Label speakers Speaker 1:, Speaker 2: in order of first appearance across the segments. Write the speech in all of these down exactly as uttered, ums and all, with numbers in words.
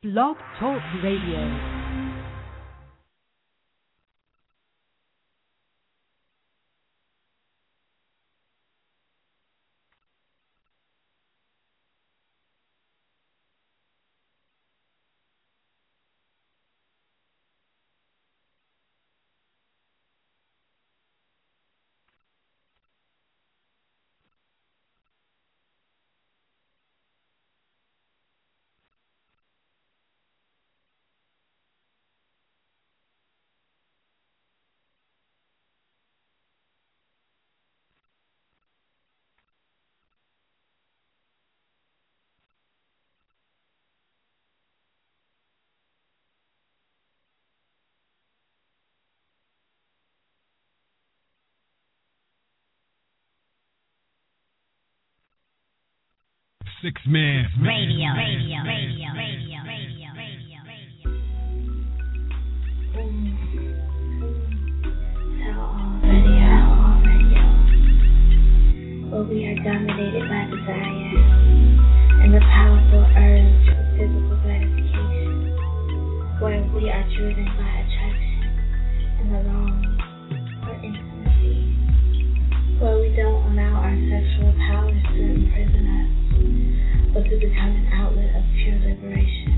Speaker 1: Blog Talk Radio.
Speaker 2: Six Man
Speaker 3: Radio, radio, radio, radio, radio, radio, radio.
Speaker 4: Tell all radio, all radio. Where we are dominated by desire and the powerful urge of physical gratification. Where we are driven by attraction and the longing for intimacy. Where we don't allow our sexual powers to imprison us, but to become an outlet of pure liberation,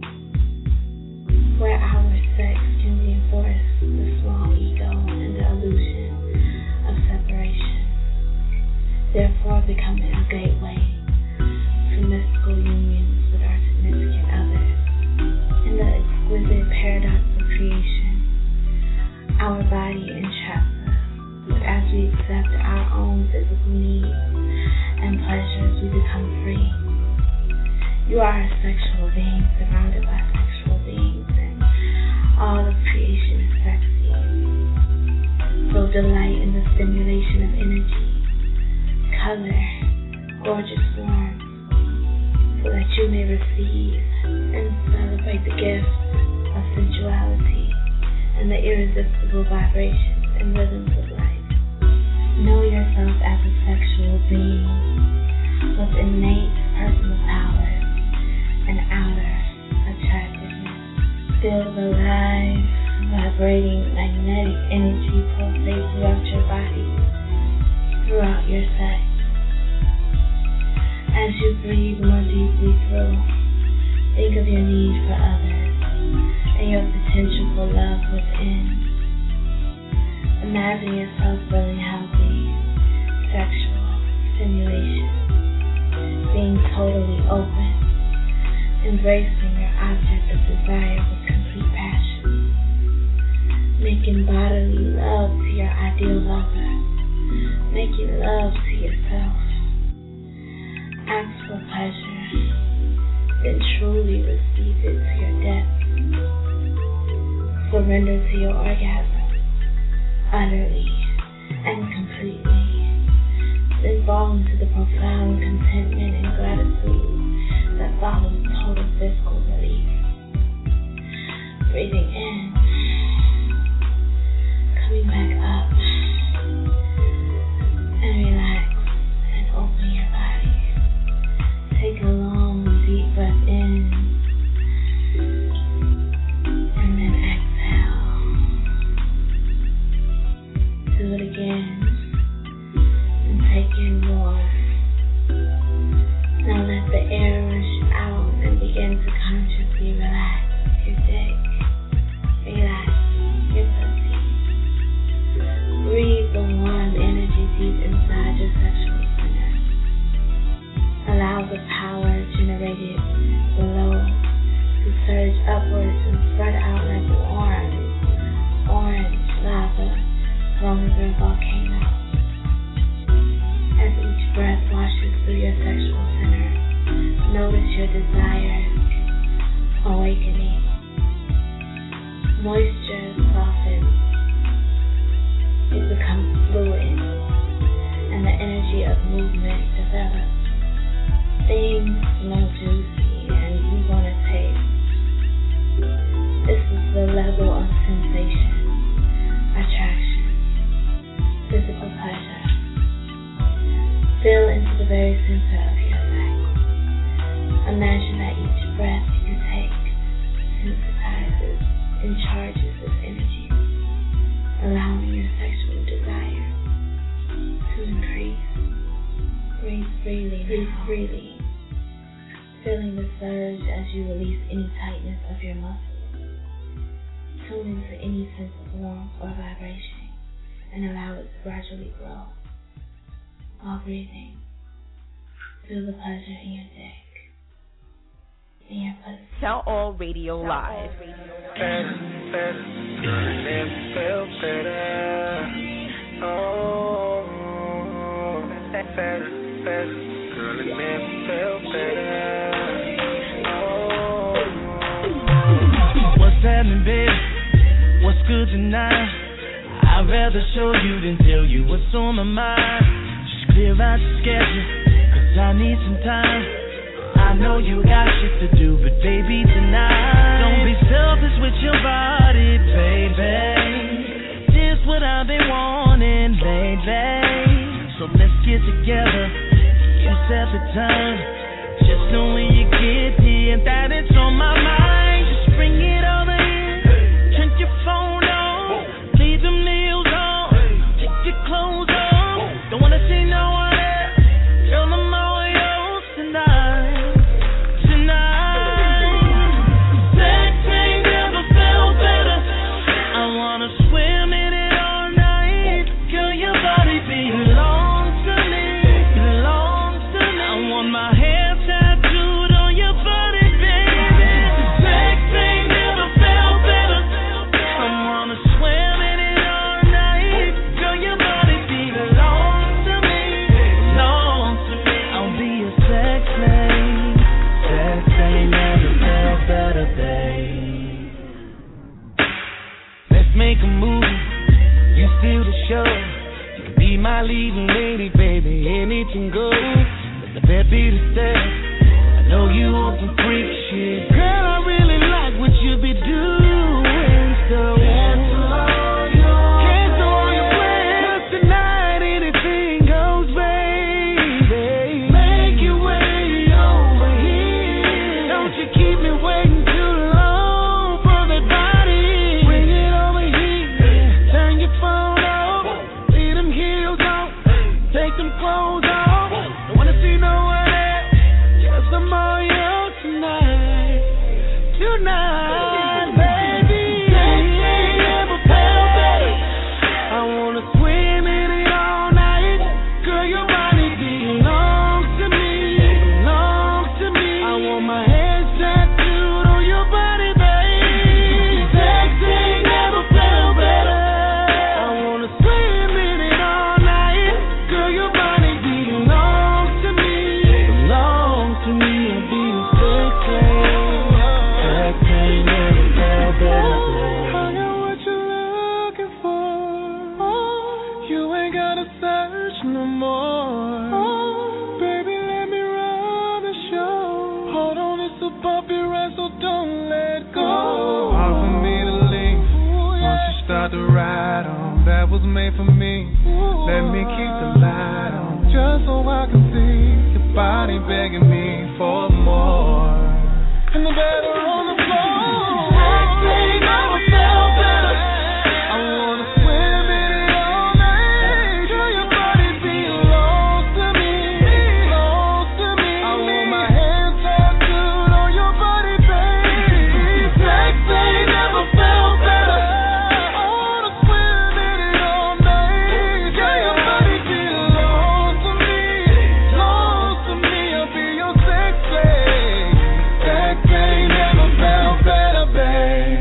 Speaker 4: where our sex can reinforce the small ego and the illusion of separation, therefore becoming a gateway to mystical unions with our significant others. In the exquisite paradox of creation, our body entraps us, but as we accept our own physical needs and pleasures, we become free. You are a sexual being surrounded by sexual beings, and all of creation is sexy. So delight in the stimulation of energy, color, gorgeous forms, so that you may receive and celebrate the gift of sensuality and the irresistible vibrations and rhythms of life. Know yourself as a sexual being with innate personal power and outer attractiveness. Feel the live, vibrating, magnetic energy pulsate throughout your body, throughout your sex. As you breathe more deeply through, think of your need for others and your potential for love within. Imagine yourself feeling healthy, sexual stimulation, being totally open, embracing your object of desire with complete passion, making bodily love to your ideal lover, making love to yourself. Ask for pleasure, then truly receive it to your depths. Surrender to your orgasm, utterly and completely, then fall into the profound contentment and gratitude that follows total physical relief. Breathing in, coming back up, and relax and open your body. Take a long, deep breath in, and then exhale. Do it again, and take in more. Now let the air rush out and begin to consciously relax your dick, relax your pussy. Breathe the warm energy deep inside your sexual center. Allow the power generated below to surge upwards and spread out like orange, orange lava flowing through a volcano. As each breath washes through your sexual center, notice your desire awakening. Moisture softens, it becomes fluid, and the energy of movement develops. Things smell juicy and you want to taste. This is the level of sensation, attraction, physical pleasure. Feel into the very center of your sex. Imagine that each breath you take freely, feeling the surge as you release any tightness of your muscles. Tune into any sense of warmth or vibration and allow it to gradually grow. While breathing, feel the pleasure in your dick, in your pussy.
Speaker 1: Tell All Radio Tell Live.
Speaker 5: All Radio better, better, girl, it never felt better. Oh, better, better, girl, it never felt better. Oh, what's happening, baby? What's good tonight? I'd rather show you than tell you what's on my mind. Just clear out the schedule, cause I need some time. I know you got shit to do, but baby tonight, don't be selfish with your body, baby. Just what I've been wanting lately. So let's get together, you set the time. Just know when you get here that it's on my mind. Just bring it over here, turn your phone on, leave them nails on, take your clothes off. Don't wanna see no one else, girl, I'm all yours tonight, tonight. Sex ain't never felt better. I wanna swim in it all night. Girl, your body belongs to me, belongs to me. I want my hair tattooed on your body, baby. Sex ain't never felt better. I wanna swim in it all night. Girl, your body belongs to me, belongs to me. I'll be a sex slave. Sex ain't never felt better, babe. Let's make a movie. You steal the show. You can be my leading lady, baby. Anything goes. Let the bed be the step. I know you want some freak shit. Girl, I really like what you be doing. So cancel all your cancel all your plans. 'Cause tonight anything goes, baby. Make your way over here. Don't you keep me waiting too long for that body. Bring it over here. Turn your phone off. Leave them heels on. Take them clothes off. Don't wanna see no one else. Just I'm all yours tonight. Tonight, baby. Sex ain't never felt better. I wanna swim in it all night. Girl, your body belongs to me, belongs to me. I want my hands tattooed on your body, baby. Sex ain't never felt better. I wanna swim in it all night. Girl, your body belongs to me, belongs to me. I'll be a sex slave. Sex ain't never felt better. I know what you're looking for. You ain't gotta search no more. Baby, let me run the show. Hold on, it's a bumpy ride, so don't let go. Hard for me to leave. Once you start to ride on, that was made for me. Let me keep the light on, just so I can see your body begging me for more. And the better on the floor. Sex ain't never felt better. I wanna swim in it all night. Girl, your body belongs to me, belongs to me. I want my hands tattooed on your body, baby. Sex ain't never felt better. I wanna swim in it all night. Girl, your body belongs to me, belongs to me. I'll be your sex slave. Sex ain't never felt better, babe.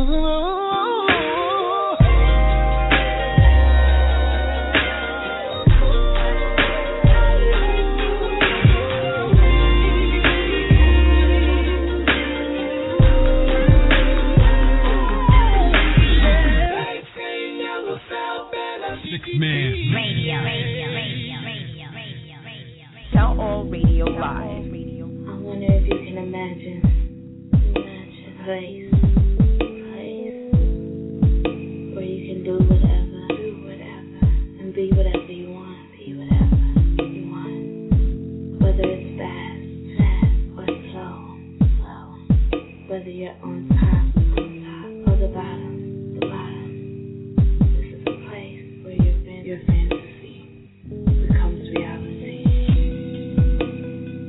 Speaker 2: Six man.
Speaker 3: Radio, radio, radio, radio, radio, radio, radio.
Speaker 1: Tell All Radio Live.
Speaker 4: I wonder if you can imagine, imagine a place, place where you can do whatever, do whatever, and be whatever you want, be whatever you want. Whether it's fast, fast, or slow, slow. Whether you're on top, on top, or the bottom, the bottom. This is a place where your, fan- your fantasy becomes reality.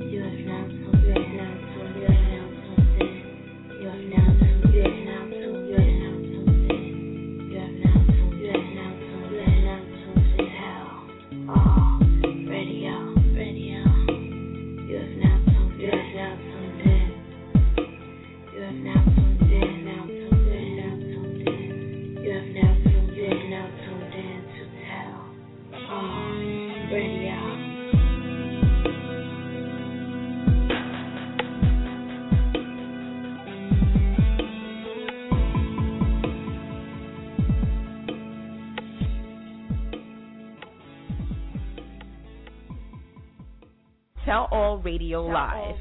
Speaker 1: Tell All Radio Live.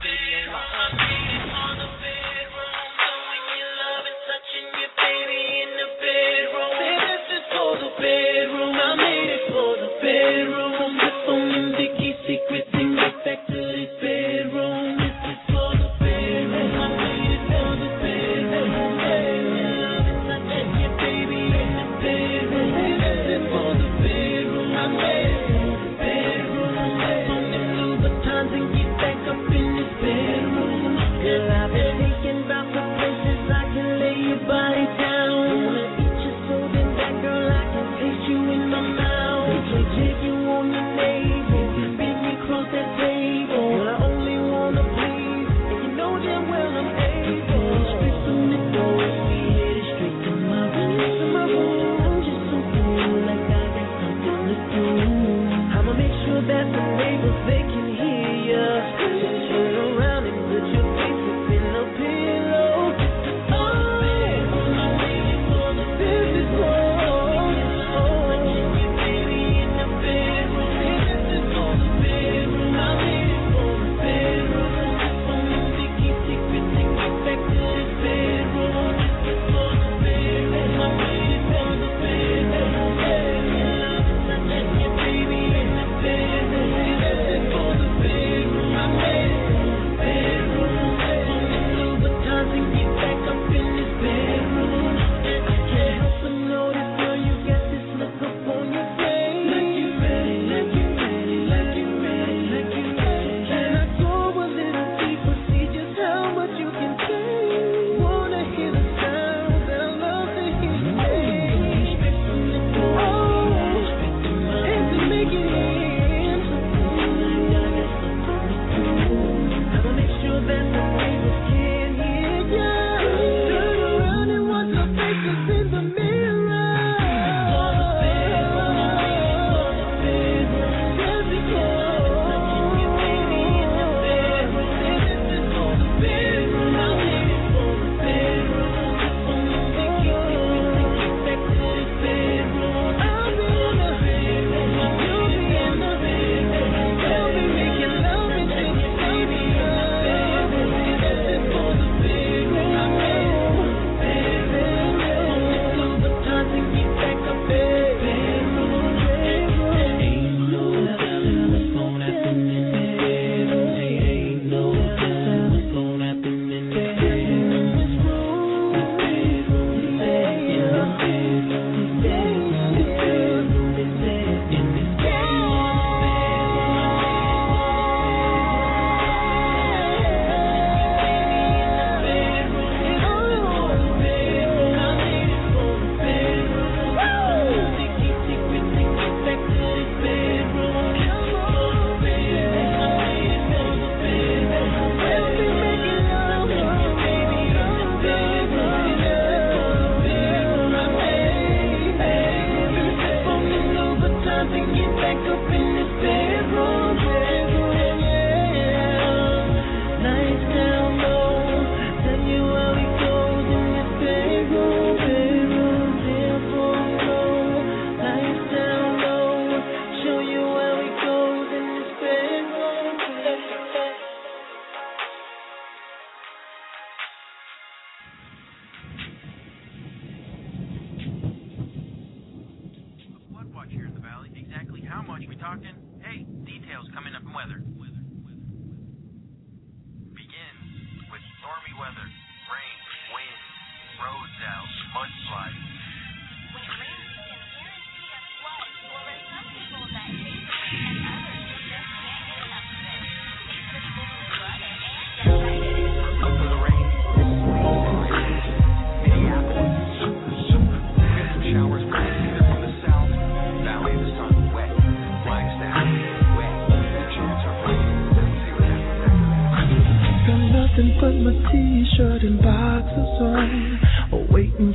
Speaker 5: But my t-shirt and box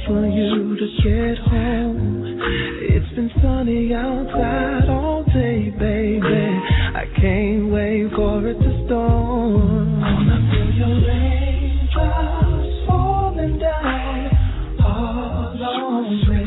Speaker 5: for you to get home. It's been sunny outside all day, baby. I can't wait for it to storm. Wanna feel your raindrops falling down all on me.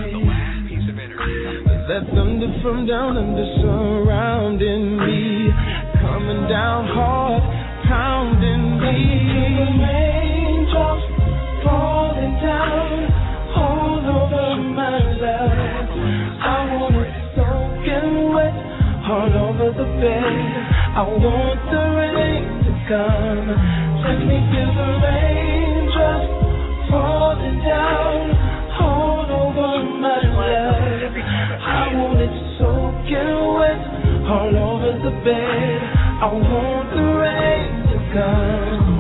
Speaker 5: That thunder from down under surrounding me, coming down hard, pounding me. Raindrops falling down all over my love. I want it soaking wet all over the bed. I want the rain to come. Let me feel the raindrops falling down all over my love. I want it soaking wet all over the bed. I want the rain to come.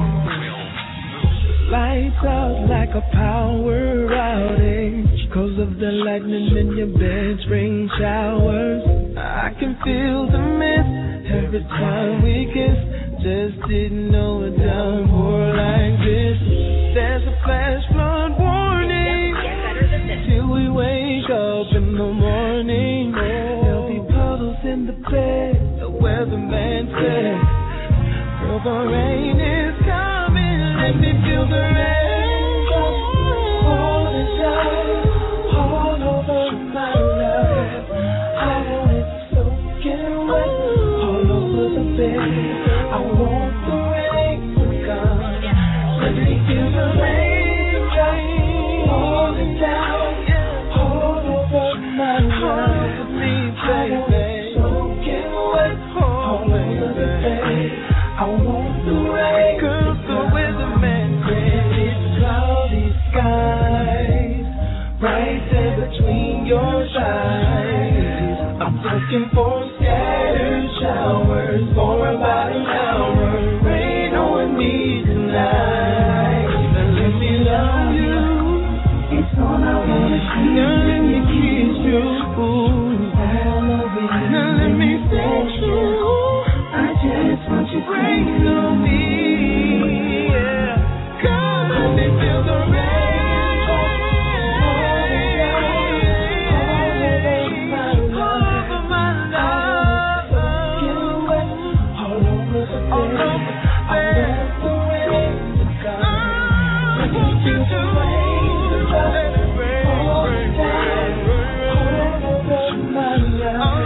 Speaker 5: Lights out like a power outage, 'cause of the lightning in your bed's rain showers. I can feel the mist every time we kiss. Just didn't know it done more like this. There's a flash flood warning till we wake up in the morning. There'll be puddles in the bed, the weatherman said. Girl, the rain is coming. Let me feel the rain falling down all over my love. I want it soaking wet all over the bed. I want the rain to come. Let me feel the rain falling down all over my love. Me, baby, soaking wet all over the bed. I want the rain, girl, the weatherman said it's cloudy skies right there between your thighs. I'm looking for scattered showers for about an hour. Rain on me tonight. Now let me love you. It's all I wanna see. Now let me kiss you. Now let me sex you. I just want you to rain on me, yeah. Come let me feel the rain all over my love, all over the bed. I want the rain to come. Let me feel the rain fall down all over my love.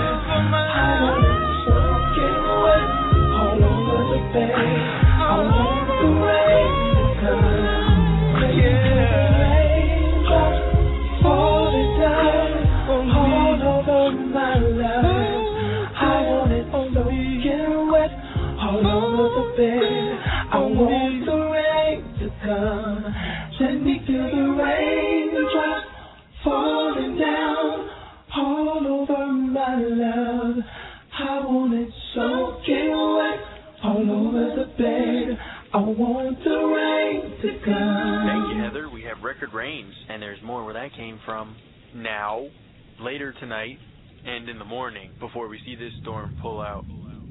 Speaker 5: I want the rain to come. Yeah. Raindrops falling down all over my love. I want it soaking wet all over the bed. I want the rain to come. Let me feel the raindrops falling down all over my love. I want it soaking wet all over the bed. I want the rain to come.
Speaker 6: Thank you, Heather. We have record rains, and there's more where that came from now, later tonight, and in the morning before we see this storm pull out.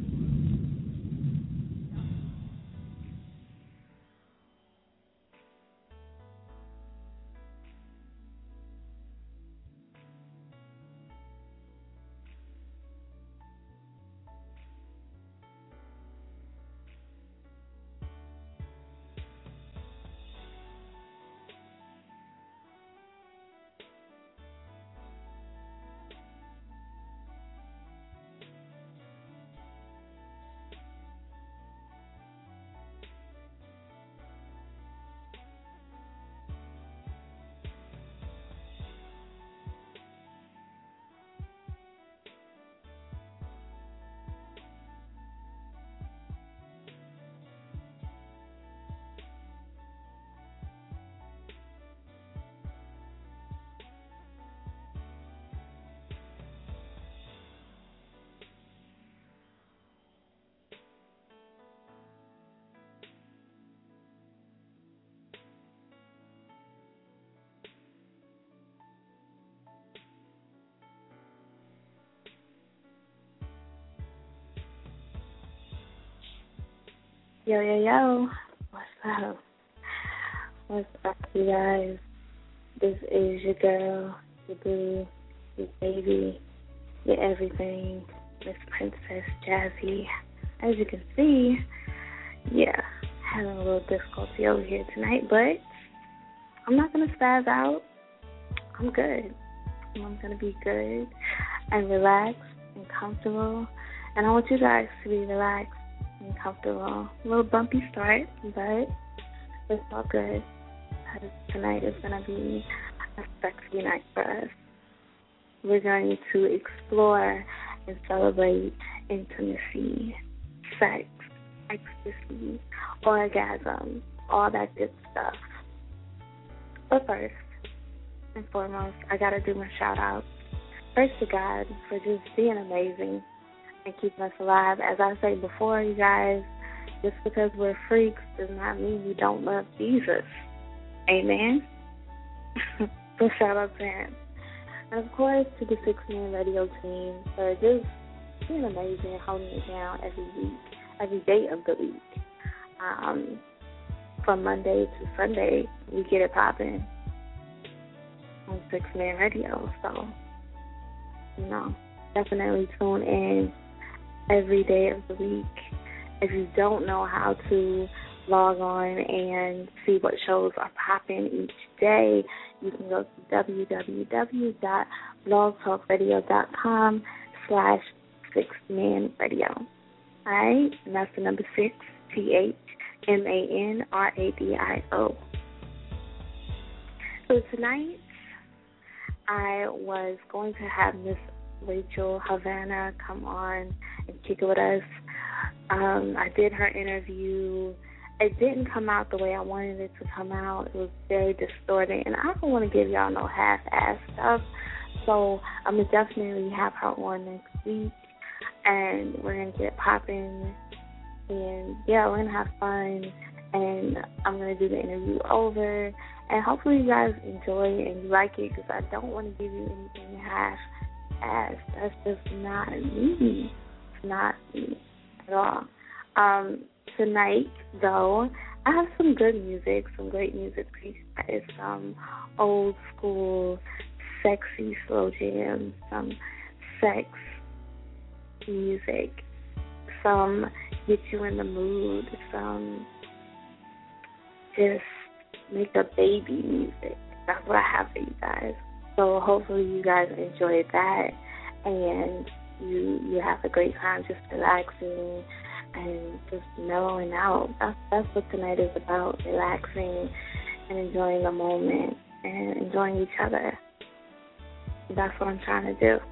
Speaker 7: Yo, yo, yo. What's up? What's up, you guys? This is your girl, your boo, your baby, your everything, Miss Princess Jazzy. As you can see, yeah, having a little difficulty over here tonight, but I'm not going to spaz out. I'm good. I'm going to be good and relaxed and comfortable. And I want you guys to be relaxed and comfortable. A little bumpy start, but it's all good. Because tonight is going to be a sexy night for us. We're going to explore and celebrate intimacy, sex, ecstasy, orgasm, all that good stuff. But first and foremost, I got to do my shout-out. First to God for just being amazing and keeping us alive. As I said before, you guys, just because we're freaks does not mean we don't love Jesus. Amen? So shout out to him. And of course, to the Six Man Radio team for just being amazing and holding it down every week, every day of the week. Um, from Monday to Sunday, we get it popping on Six Man Radio. So, you know, definitely tune in every day of the week. If you don't know how to log on and see what shows are popping each day, you can go to www.blogtalkradio.com slash six man radio. All right? And that's the number six, T H M A N R A D I O. So tonight, I was going to have Miss Rachel Havana come on and kick it with us. Um, I did her interview. It didn't come out the way I wanted it to come out. It was very distorted, and I don't want to give y'all no half-ass stuff. So I'm going to definitely have her on next week, and we're going to get popping. And, yeah, we're going to have fun, and I'm going to do the interview over. And hopefully you guys enjoy it and you like it, because I don't want to give you anything half-ass. That's just not me. It's not me at all. Um, tonight, though, I have some good music, some great music. It's some old school, sexy slow jams, some sex music, some get you in the mood, some just make a baby music. That's what I have for you guys. So hopefully you guys enjoyed that and you you have a great time just relaxing and just mellowing out. That's, that's what tonight is about, relaxing and enjoying the moment and enjoying each other. That's what I'm trying to do.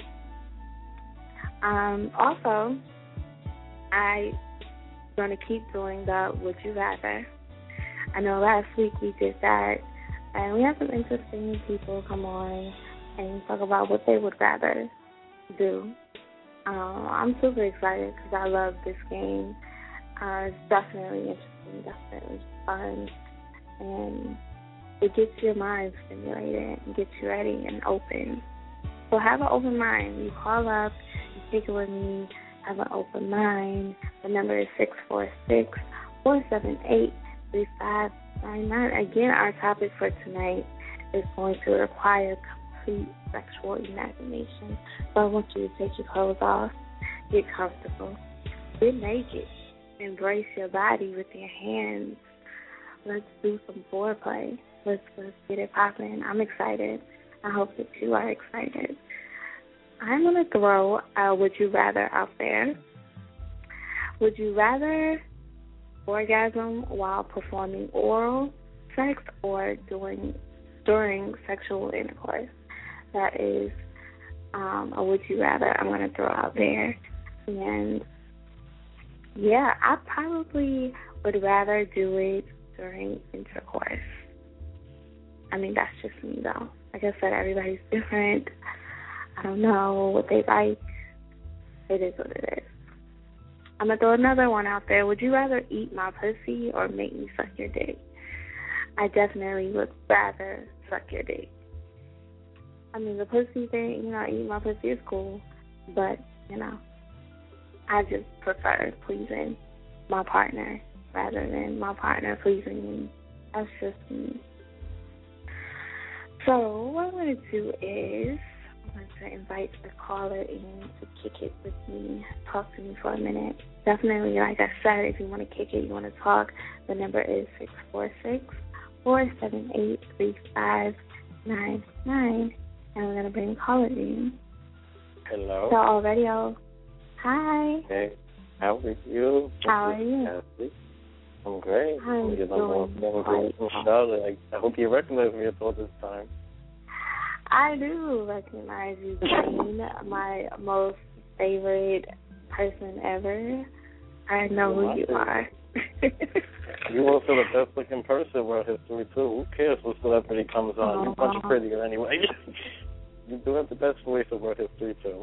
Speaker 7: Um, also, I'm going to keep doing the Would You Rather. I know last week we did that, and we had some interesting people come on and talk about what they would rather do. Um, I'm super excited because I love this game. Uh, it's definitely interesting, definitely fun, and it gets your mind stimulated and gets you ready and open. So have an open mind. You call up, you take it with me, have an open mind. The number is six four six, four seven eight, three five nine nine. Again, our topic for tonight is going to require complete sexual imagination. So I want you to take your clothes off, get comfortable, get naked, embrace your body with your hands. Let's do some foreplay. Let's, let's get it popping. I'm excited. I hope that you are excited. I'm going to throw a Would You Rather out there. Would you rather orgasm while performing oral sex or doing during sexual intercourse? That is um, a Would You Rather I'm going to throw out there. And, yeah, I probably would rather do it during intercourse. I mean, that's just me, though. Like I said, everybody's different. I don't know what they like. It is what it is. I'm going to throw another one out there. Would you rather eat my pussy or make me suck your dick? I definitely would rather suck your dick. I mean, the pussy thing, you know, eating my pussy is cool. But, you know, I just prefer pleasing my partner rather than my partner pleasing me. That's just me. So what I'm going to do is I'm going to invite the caller in to kick it with me, talk to me for a minute. Definitely, like I said, if you want to kick it, you want to talk, the number is six four six, four seven eight, three five nine nine. And we're going to bring the caller in.
Speaker 8: Hello.
Speaker 7: So already, oh, hi.
Speaker 8: Hey, how are you?
Speaker 7: How are you?
Speaker 8: I'm great.
Speaker 7: I'm
Speaker 8: because
Speaker 7: doing
Speaker 8: I'm from Charlotte. I, I hope you recognize me at all this time.
Speaker 7: I do recognize you, Jane, my most favorite person ever. I know
Speaker 8: Well,
Speaker 7: who you are.
Speaker 8: You also the best looking person in world history, too. Who cares what celebrity comes on?
Speaker 7: Oh,
Speaker 8: You're much prettier anyway. You do have the best voice in world history, too.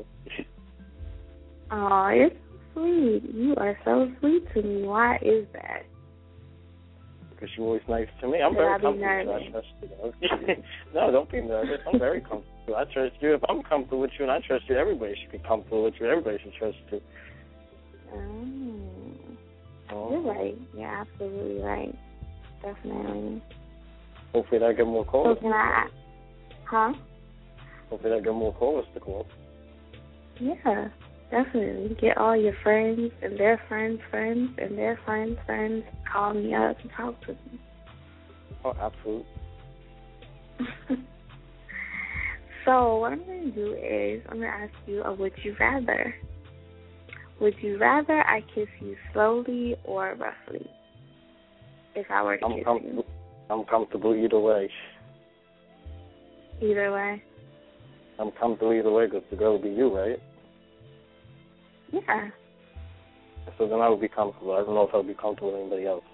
Speaker 7: Oh, you're so sweet. You are so sweet to me. Why is that?
Speaker 8: Because you're always nice to me. I'm
Speaker 7: Should
Speaker 8: very
Speaker 7: I be
Speaker 8: comfortable.
Speaker 7: nervous?
Speaker 8: I trust you. No, don't be nervous. I'm very comfortable. I trust you. If I'm comfortable with you and I trust you, everybody should be comfortable with you. Everybody should trust you.
Speaker 7: Oh.
Speaker 8: Oh.
Speaker 7: You're right. You're absolutely right. Definitely.
Speaker 8: Hopefully I get more calls.
Speaker 7: So can I, huh?
Speaker 8: Hopefully I get more callers to call.
Speaker 7: Yeah, definitely. Get all your friends and their friends' friends and their friends' friends call me up and talk to me.
Speaker 8: Oh, absolutely.
Speaker 7: So what I'm going to do is I'm going to ask you a would you rather. Would you rather I kiss you slowly or roughly? If I were to
Speaker 8: I'm
Speaker 7: kiss
Speaker 8: comfortable. I'm comfortable either way.
Speaker 7: you. Either way?
Speaker 8: I'm comfortable either way because the girl will be you, right?
Speaker 7: Yeah.
Speaker 8: So then I would be comfortable. I don't know if I would be comfortable with anybody else.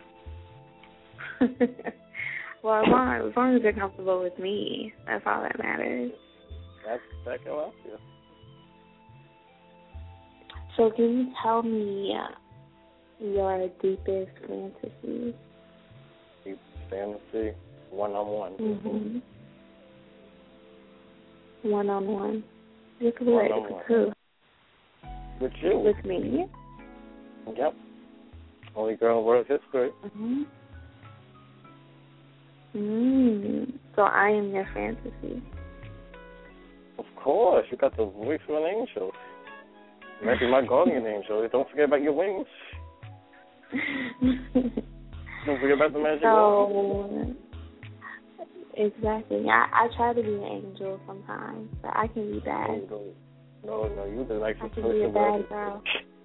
Speaker 7: Well, as long, as long as you're comfortable with me, that's all that matters.
Speaker 8: That's exactly what I feel.
Speaker 7: So can you tell me your deepest fantasy?
Speaker 8: Deep fantasy, one-on-one.
Speaker 7: Mm-hmm. One-on-one. With what?
Speaker 8: One-on-one.
Speaker 7: With who?
Speaker 8: With you.
Speaker 7: With me?
Speaker 8: Yep. Only girl in world history.
Speaker 7: Mm-hmm. Mm. So I am your fantasy.
Speaker 8: Of course. You got the voice of an angel. You might be my guardian angel. Don't forget about your wings. Don't forget about the magic
Speaker 7: so,
Speaker 8: wand.
Speaker 7: Exactly. I, I try to be an angel sometimes, but I can be bad.
Speaker 8: No, no, you're the nicest
Speaker 7: I can
Speaker 8: person.
Speaker 7: be a bad girl.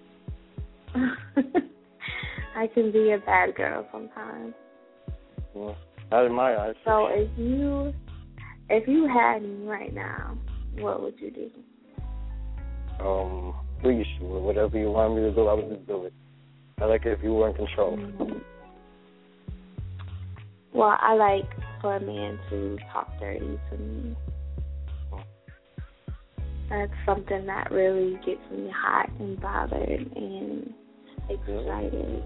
Speaker 7: I can be a bad girl sometimes.
Speaker 8: Yeah. Not in my eyes.
Speaker 7: So if you if you had me right now, what would you do?
Speaker 8: Um, please, whatever you want me to do, I would just do it. I like it if you were in control.
Speaker 7: Mm-hmm. Well, I like for a man to talk dirty to me. That's something that really gets me hot and bothered and excited.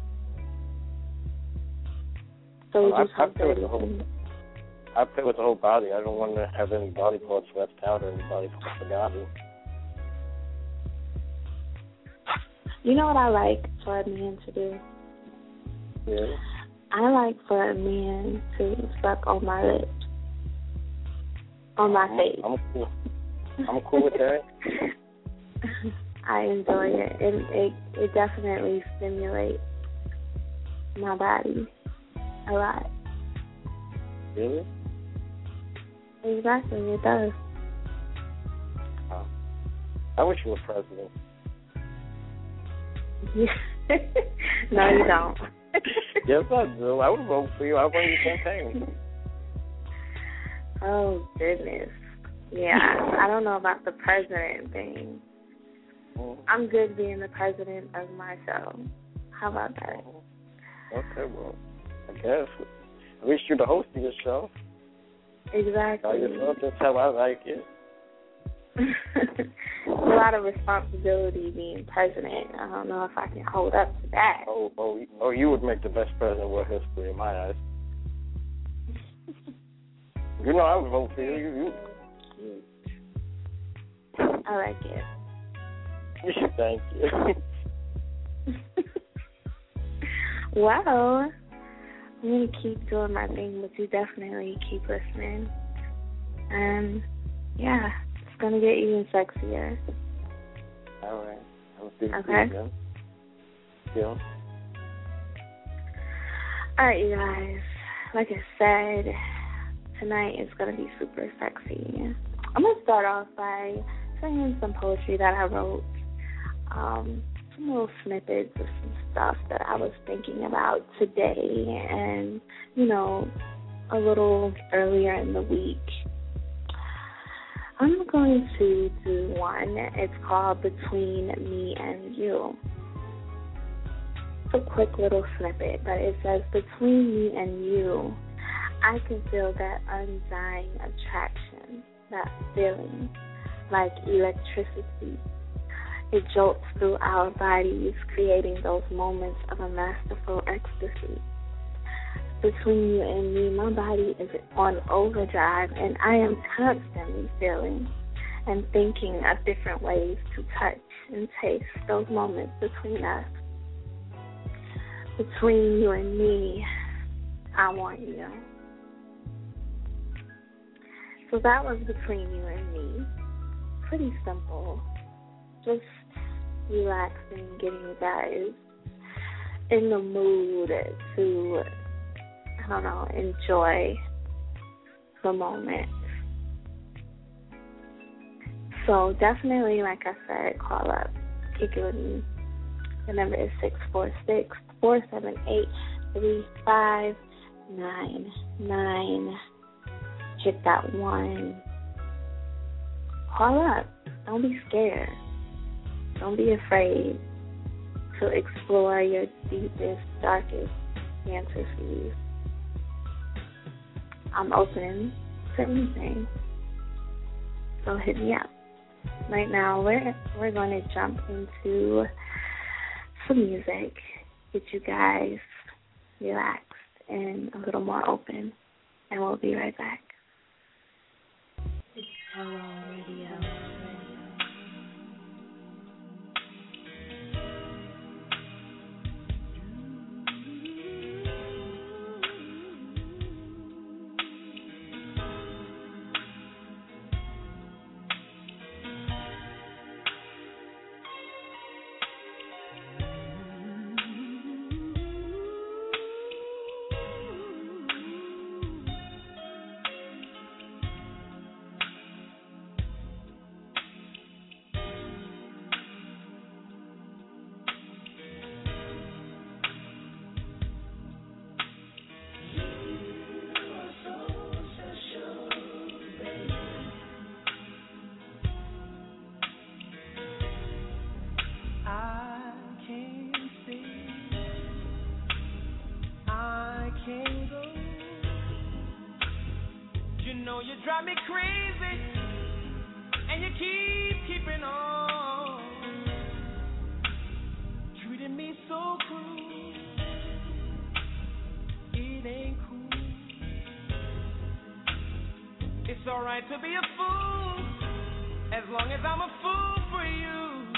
Speaker 7: So
Speaker 8: well,
Speaker 7: we
Speaker 8: I,
Speaker 7: do
Speaker 8: I
Speaker 7: talk
Speaker 8: play with
Speaker 7: dirty
Speaker 8: the
Speaker 7: to
Speaker 8: whole.
Speaker 7: me.
Speaker 8: I play with the whole body. I don't want to have any body parts left out or any body parts forgotten.
Speaker 7: You know what I like for a man to do?
Speaker 8: Yeah.
Speaker 7: I like for a man to suck on my lips, on my
Speaker 8: I'm,
Speaker 7: face.
Speaker 8: I'm cool. I'm cool with that.
Speaker 7: I enjoy it, and it it definitely stimulates my body a lot.
Speaker 8: Really?
Speaker 7: Exactly, it does.
Speaker 8: Oh. I wish you were president.
Speaker 7: No, you don't.
Speaker 8: Yes, I do. I would vote for you. I'll run your campaign.
Speaker 7: Oh, goodness. Yeah, I don't know about the president thing.
Speaker 8: Mm.
Speaker 7: I'm good being the president of my show. How about that?
Speaker 8: Okay, well, I guess. At least you're the host of your show.
Speaker 7: Exactly.
Speaker 8: By yourself, that's how I like it.
Speaker 7: It's a lot of responsibility being president. I don't know if I can hold up to that.
Speaker 8: Oh, oh, oh! You would make the best president of world history in my eyes. You know I would vote for you. You, you.
Speaker 7: I like it.
Speaker 8: Thank you.
Speaker 7: Well, I'm going to keep doing my thing, but you definitely keep listening. And yeah, it's gonna get even sexier.
Speaker 8: All right. I'll see
Speaker 7: Okay.
Speaker 8: you. Yeah.
Speaker 7: All right, you guys. Like I said, tonight is gonna be super sexy. I'm gonna start off by singing some poetry that I wrote. Um, some little snippets of some stuff that I was thinking about today, and you know, a little earlier in the week. I'm going to do one. It's called Between Me and You. It's a quick little snippet, but it says, between me and you, I can feel that undying attraction, that feeling, like electricity. It jolts through our bodies, creating those moments of a masterful ecstasy. Between you and me, my body is on overdrive, and I am constantly feeling and thinking of different ways to touch and taste those moments between us. Between you and me, I want you. So that was between you and me. Pretty simple. Just relaxing, getting you guys in the mood to, I don't know, enjoy the moment. So definitely, like I said, call up, kick it with me. The number is six four six, four seven eight, three five nine nine. Hit that one. Call up. Don't be scared. Don't be afraid to explore your deepest, darkest fantasies. I'm open to anything. So hit me up. Right now, we're we're going to jump into some music, get you guys relaxed and a little more open, and we'll be right back. It's Hello Radio.
Speaker 5: Drive me crazy, and you keep keeping on, treating me so cruel. It ain't cool. It's alright to be a fool, as long as I'm a fool for you.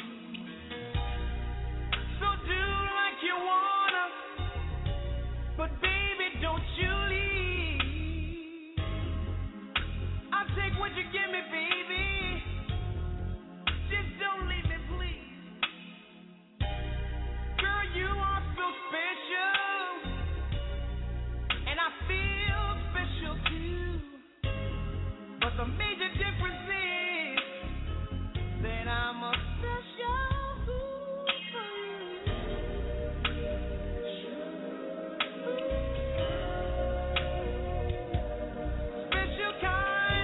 Speaker 5: So do like you wanna, but baby, don't you leave. Take what you give me, baby. Just don't leave me, please. Girl, you are so special, and I feel special too. But the major difference is that I'm a special fool for you. Special kind.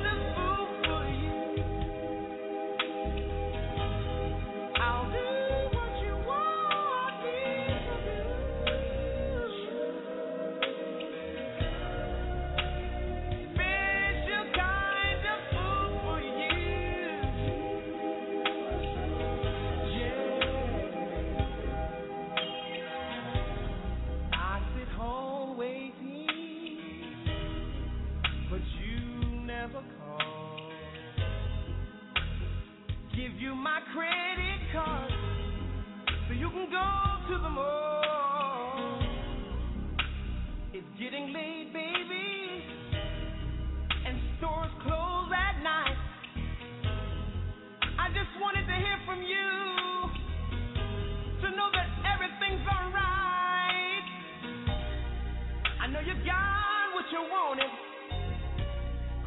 Speaker 5: Give you my credit card so you can go to the mall. It's getting late, baby, and stores close at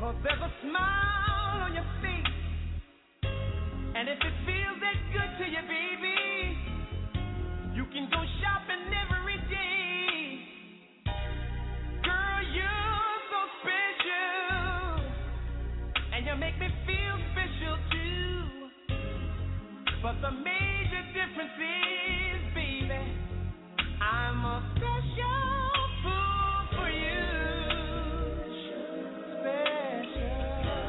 Speaker 5: 'cause there's a smile on your face. And if it feels that good to you, baby, you can go shopping every day. Girl, you're so special, and you make me feel special too. But the major difference is, baby, I'm a special fool for you. Special,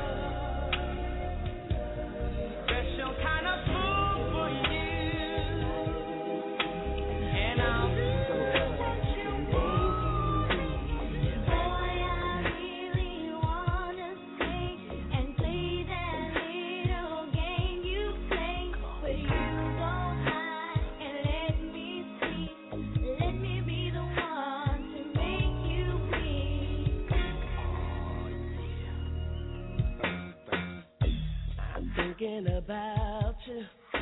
Speaker 5: special kind of fool for you. And I'll do what you want.
Speaker 9: Boy, I really wanna stay and play that little game you play, but you go hide and let me see. Let me be the one to make you bleed.
Speaker 5: I'm thinking about you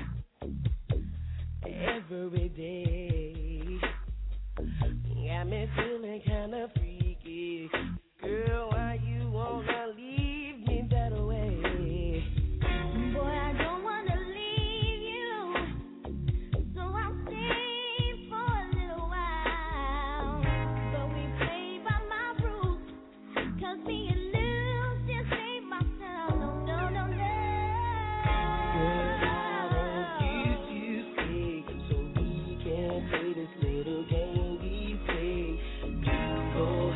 Speaker 5: every day. Got me feeling kind of freaky. Girl, why you wanna leave me that way?
Speaker 9: Boy, I don't wanna leave you, so I'll stay for a little while. But we play by my rules, 'cause me and Lil just ain't myself. No, no, no, no.
Speaker 5: Girl, I want you to stay so we can play this little game we play. You go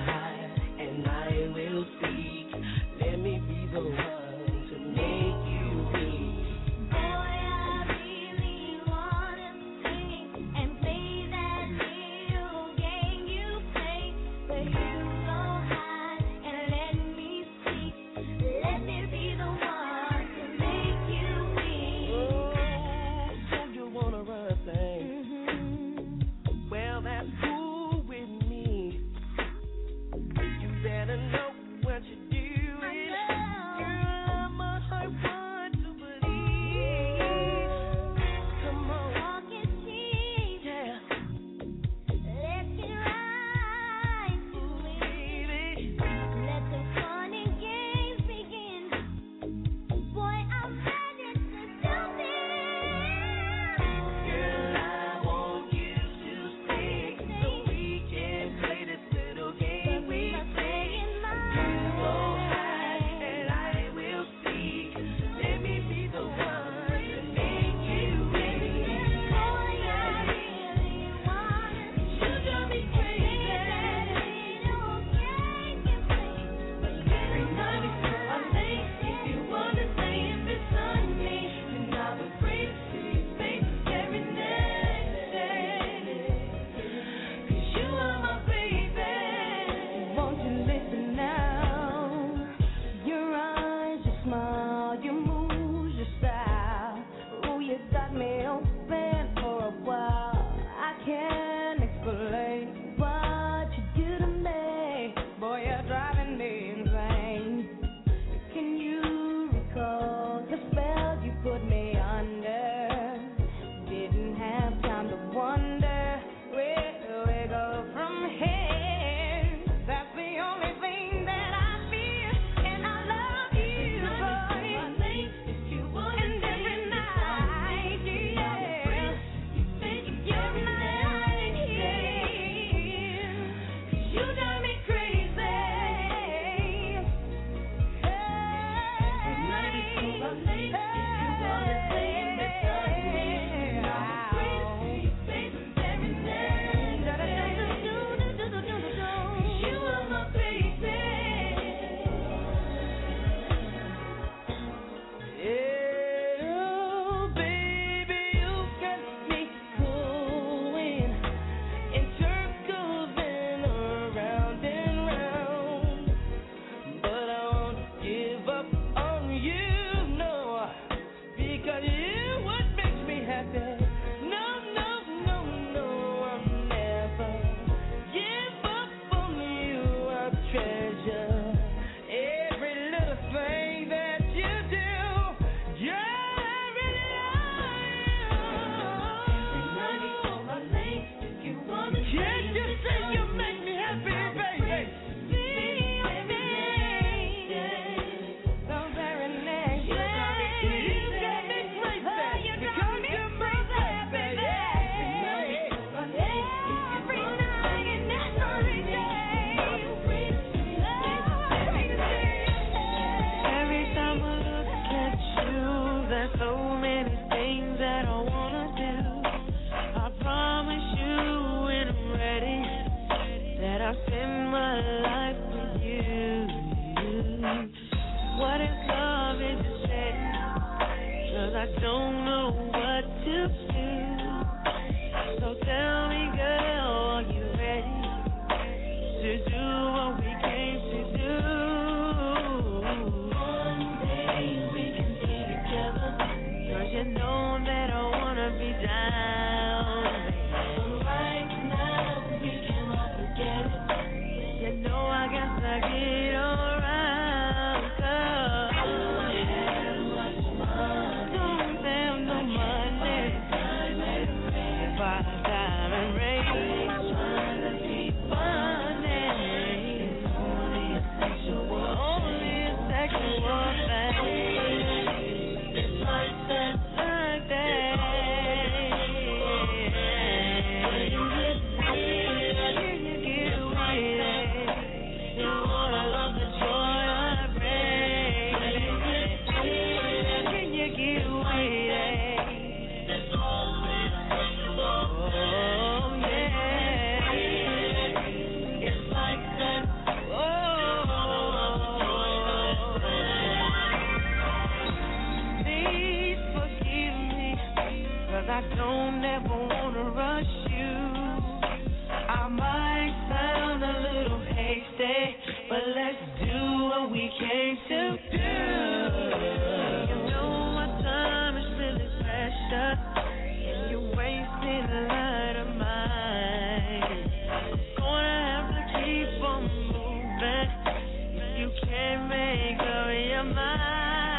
Speaker 5: we came to do. You know my time is really precious, and you're wasting a lot of mine. Gonna have to keep on moving if you can't make up your mind.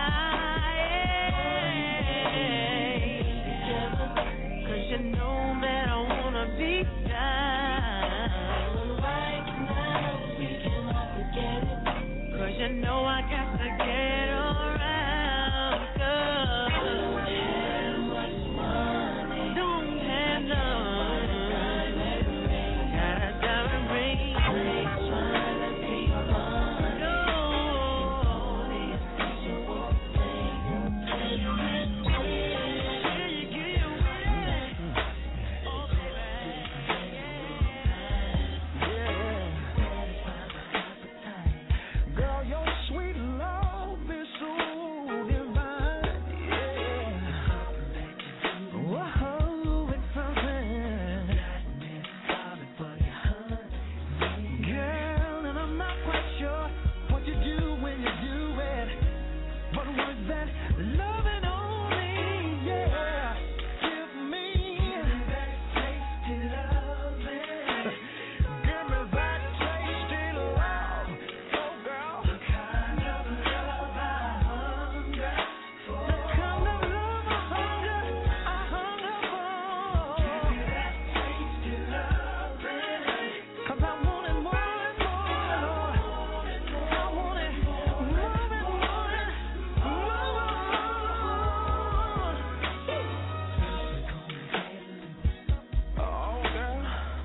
Speaker 5: Cause you know that I wanna be down right now. We cannot forget it. Cause you know I got to get around. Cause I don't have much money, don't have none. Got a diamond ring, trying to be fun. No, only a sexual thing. Yeah, you get away. Oh, baby.
Speaker 10: Girl, your sweet love is so divine, yeah. Whoa, it's something. Girl, and I'm not quite sure what you do when you do it, but was that loving only, yeah. Give me that tasty loving. Give me that tasty love. Oh, girl. The kind of love I hunger for. The kind of love I hunger, I hunger for. Give me that tasty loving. 'Cause I want it more and more, Lord. I want it more and more and more. Oh, girl.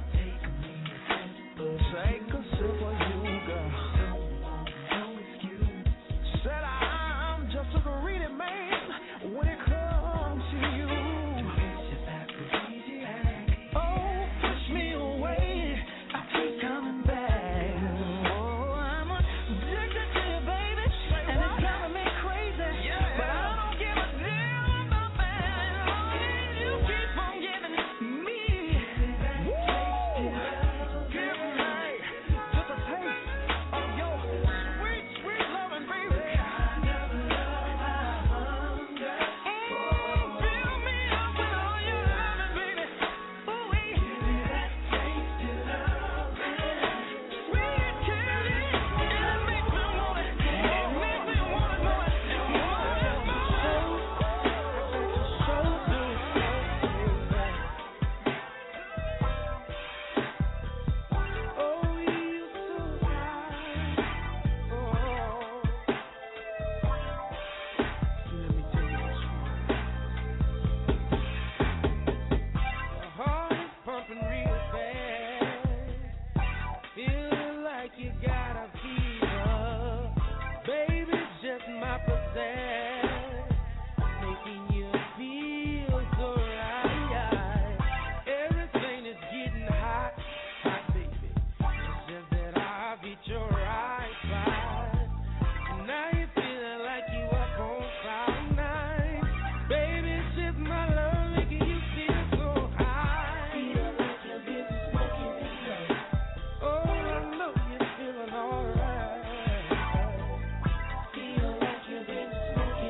Speaker 10: Take a sip of you, girl. Said I'm just a greedy man when it comes to you. Oh, push me away, I keep coming back. Oh, I'm addicted to you, baby, and it's driving me crazy. But I don't give a damn about that. As long as you keep on giving me. Woo! Give me just a taste of your sweet, sweet loving, baby. Kind of love I hunger for. Fill me up with all your loving, baby. Ooh-wee. Give me that tasty loving. Sweet candy, and it makes me want it. It makes me want it more and more and more. So good, baby. Oh, you so right. Oh, let me tell you what's wrong. Your heart is pumping real fast. Feeling like you got a fever. Baby, it's just my possess. Making you feel so right. Everything is getting hot, hot, baby. It's just that I've hit your right side. Now you're feeling like you up on cloud nine. Baby, it's just my love making you feel so high. Feel like you're getting smoky tonight. Oh, I know you're feeling alright. Feel like you're getting smoky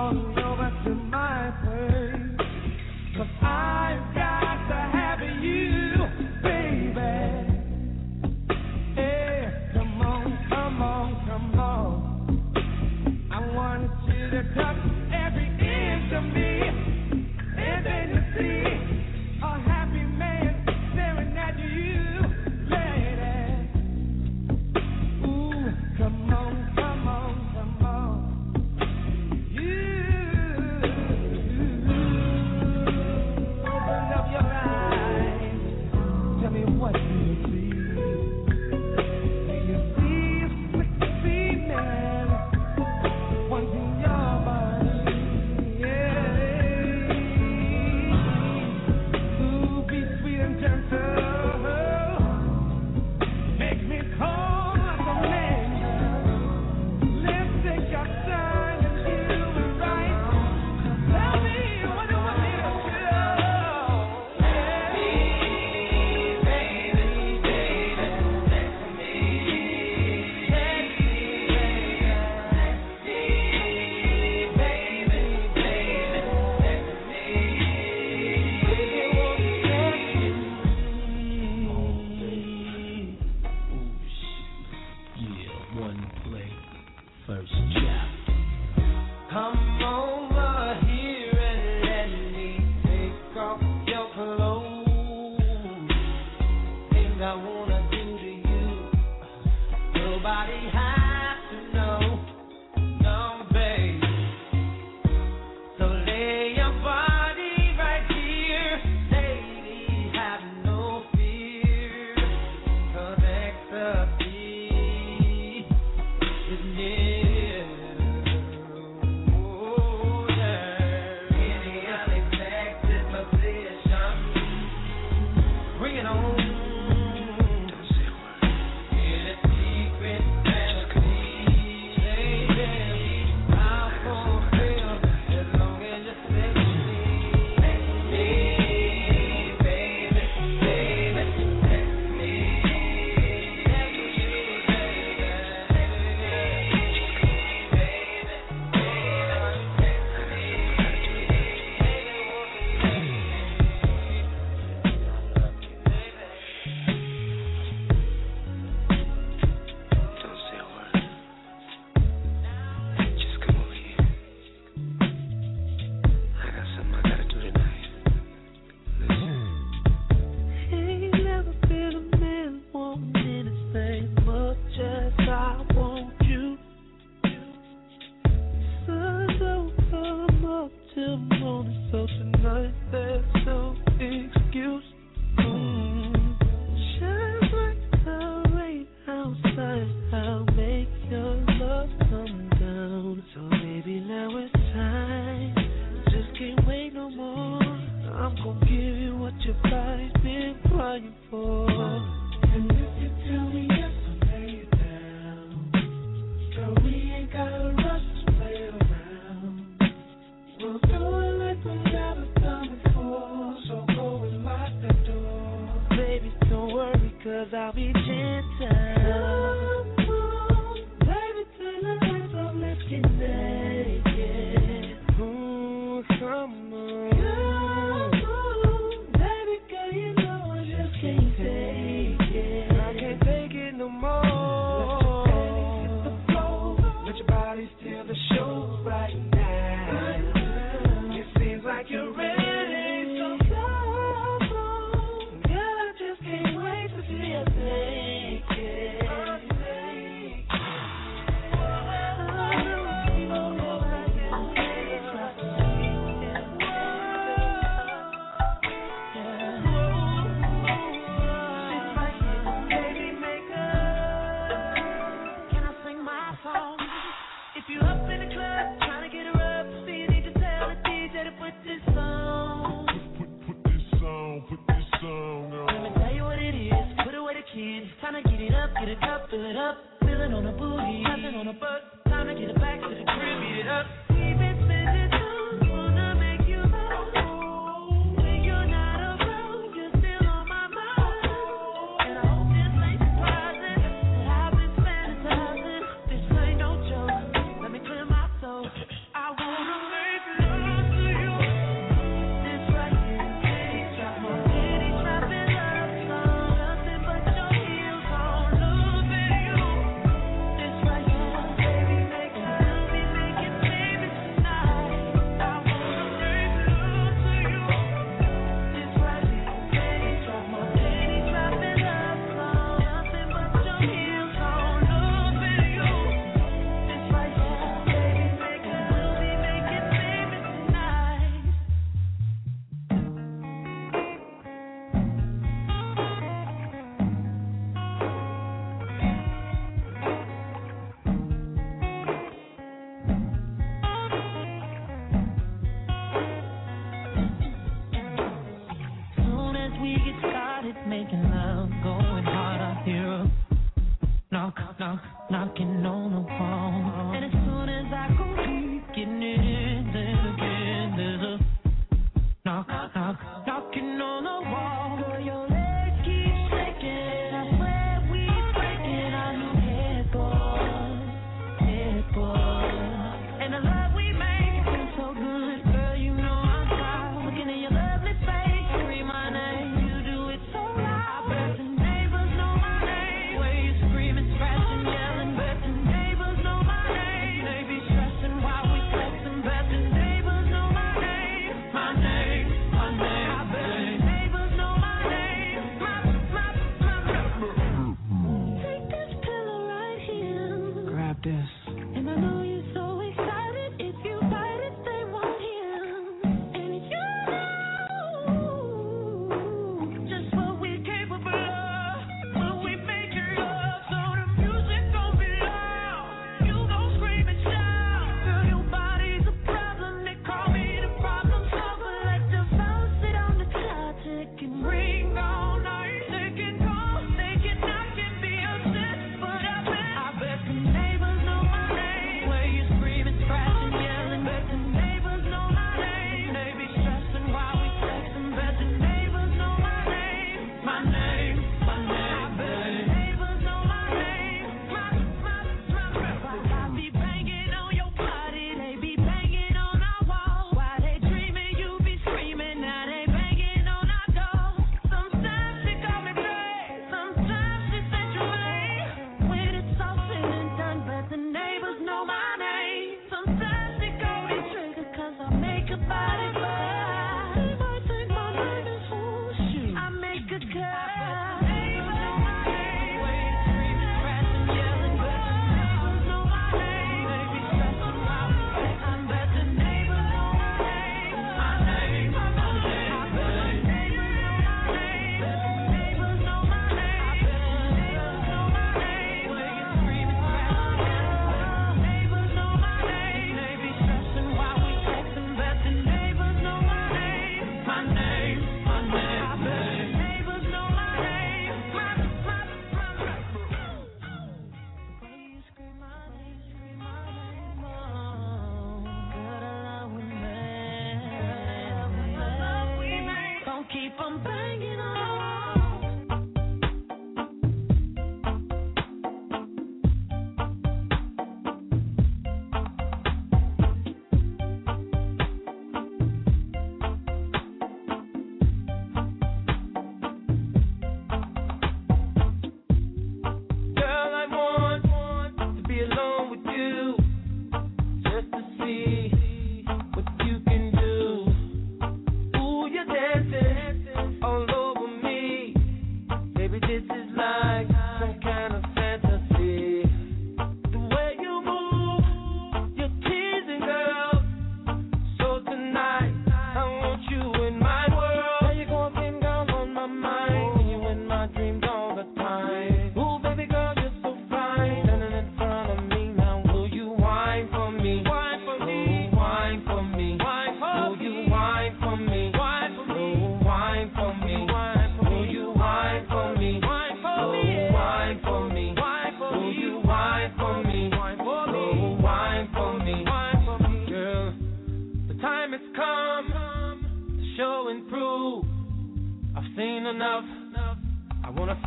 Speaker 5: on over to my place. 'Cause I've got to have you, baby. Hey, come on, come on, come on. I want you to touch every inch of me. And then you see a happy man staring at you, lady. Ooh, come on, come on, come on. You open up your eyes. Tell me what do you see? Do you see a sexy man wanting your body? Yeah. Ooh, be sweet and gentle. Make me calm like a man. Let's take our time and do it right. Tell me what do I need to do?
Speaker 10: Yeah, one play, first chapter.
Speaker 5: Come over here and let me take off your clothes. Things I wanna do to you, nobody has to know, no baby. So lay your body right here, lady, have no fear, 'cause ecstasy is near. Oh yeah, any unexpected position, bring it on. In a secret fantasy, baby, I'll fulfill as long as you set me. Let me, baby, baby, let me, let me,
Speaker 11: Don't say a word. Just come over here. I got something I gotta do tonight. Listen.
Speaker 5: Ain't never been a man wanting anything much as I want you. Sun don't come up till morning, so tonight there's no excuse. Mm. Shine like the rain outside, I'll make your love come down. So baby, now it's time. Just can't wait no more. I'm gonna give you what your body's been crying for. And if you tell me yes, I'll lay it down. Girl, we ain't gotta rush to play around. We'll do it like we never done before. So go and lock the door. Baby, don't worry, 'cause I'll be gentle. Baby, turn the lights off, let's get naked. Ooh, come on. Baby girl, you know I just can't take it. I can't take it no more. Hit the floor, let your body steal the show right now. It seems like you're ready, so come on. Girl, I just can't wait to see you naked. Can I sing my song? If you up in the club, trying to get her up, so you need to tell the D J to put this on.
Speaker 2: Put, put this on, put this on,
Speaker 5: Let me
Speaker 2: girl.
Speaker 5: tell you what it is, put away the kids. Time to get it up, get it up, fill it up. Feeling on the booty, nothing on the butt. Time to get it back to the crib, beat it up. We've been spending time, wanna make you mine. When you're not around, you're still on my mind. And I hope this ain't surprising, that I've been fantasizing. This ain't no joke, let me clear my throat. I wanna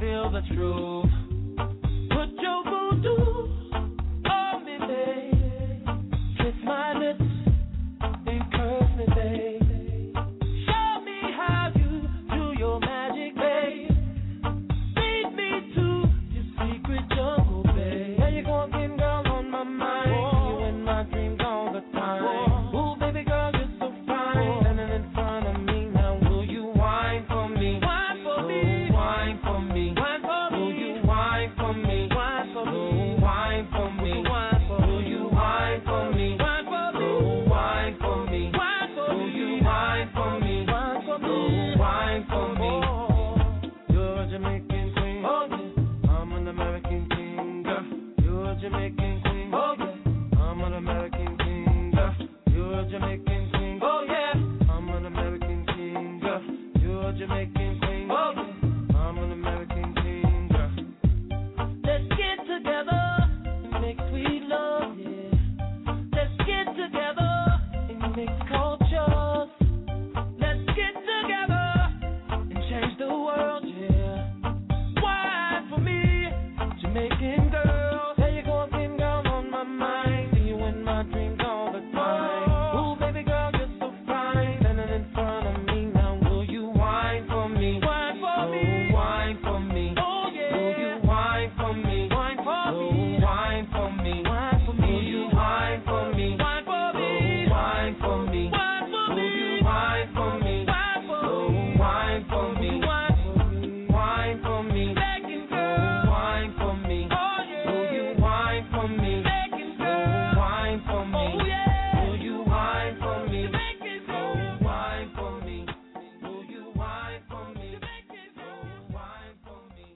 Speaker 5: feel the truth. Put your voodoo on me, babe. Kiss my lips and curse me, babe. Show me how you do your magic, babe. Lead me to your secret jungle, babe. Now you're gonna get down on my mind. Oh. You in my dreams all the time. Oh. Ooh, baby girl, you're so fine. Standing in front of me now, will you whine for me? Whine for oh, me. Whine for me. Whine for me. Will you whine for me? Whine for me. Oh, whine for me. Whine for me. Will you whine for me? Whine for me. Oh, whine for me. Whine for me. Will you whine for me? Whine for me. Oh, whine for me. You're a Jamaican queen. Oh yeah. I'm an American king, girl. You're a Jamaican queen. Oh yeah. I'm an American king, girl. You're a Jamaican queen. Oh yeah. I'm an American king, girl. You're a Jamaican queen. Oh yeah. I'm an American king, girl. Let's get together and make sweet love, yeah. Let's get together and mix cultures. Let's get together and change the world, yeah. Why for me, Jamaican girl? There you go again, girl, on my mind. See you in my dreams all the time. Ooh, baby girl, you're so fine. Standing in front of me now, will you whine for me? Whine for me. Oh, whine for me. Oh yeah. Will you whine for me? Whine for me. Oh, whine for me. Whine for me. Will you whine for me? Whine for me. Oh, whine for me. Whine for me. Will you whine for me? Whine for me. Oh, whine for me. Whine for me. Whine for me. Begging girl. Whine for me. Oh yeah. Will you whine for me? Begging girl. Whine for me. Oh yeah. Will you whine for me? Begging girl. Whine for me. Will you whine for me? Begging girl. Whine for me.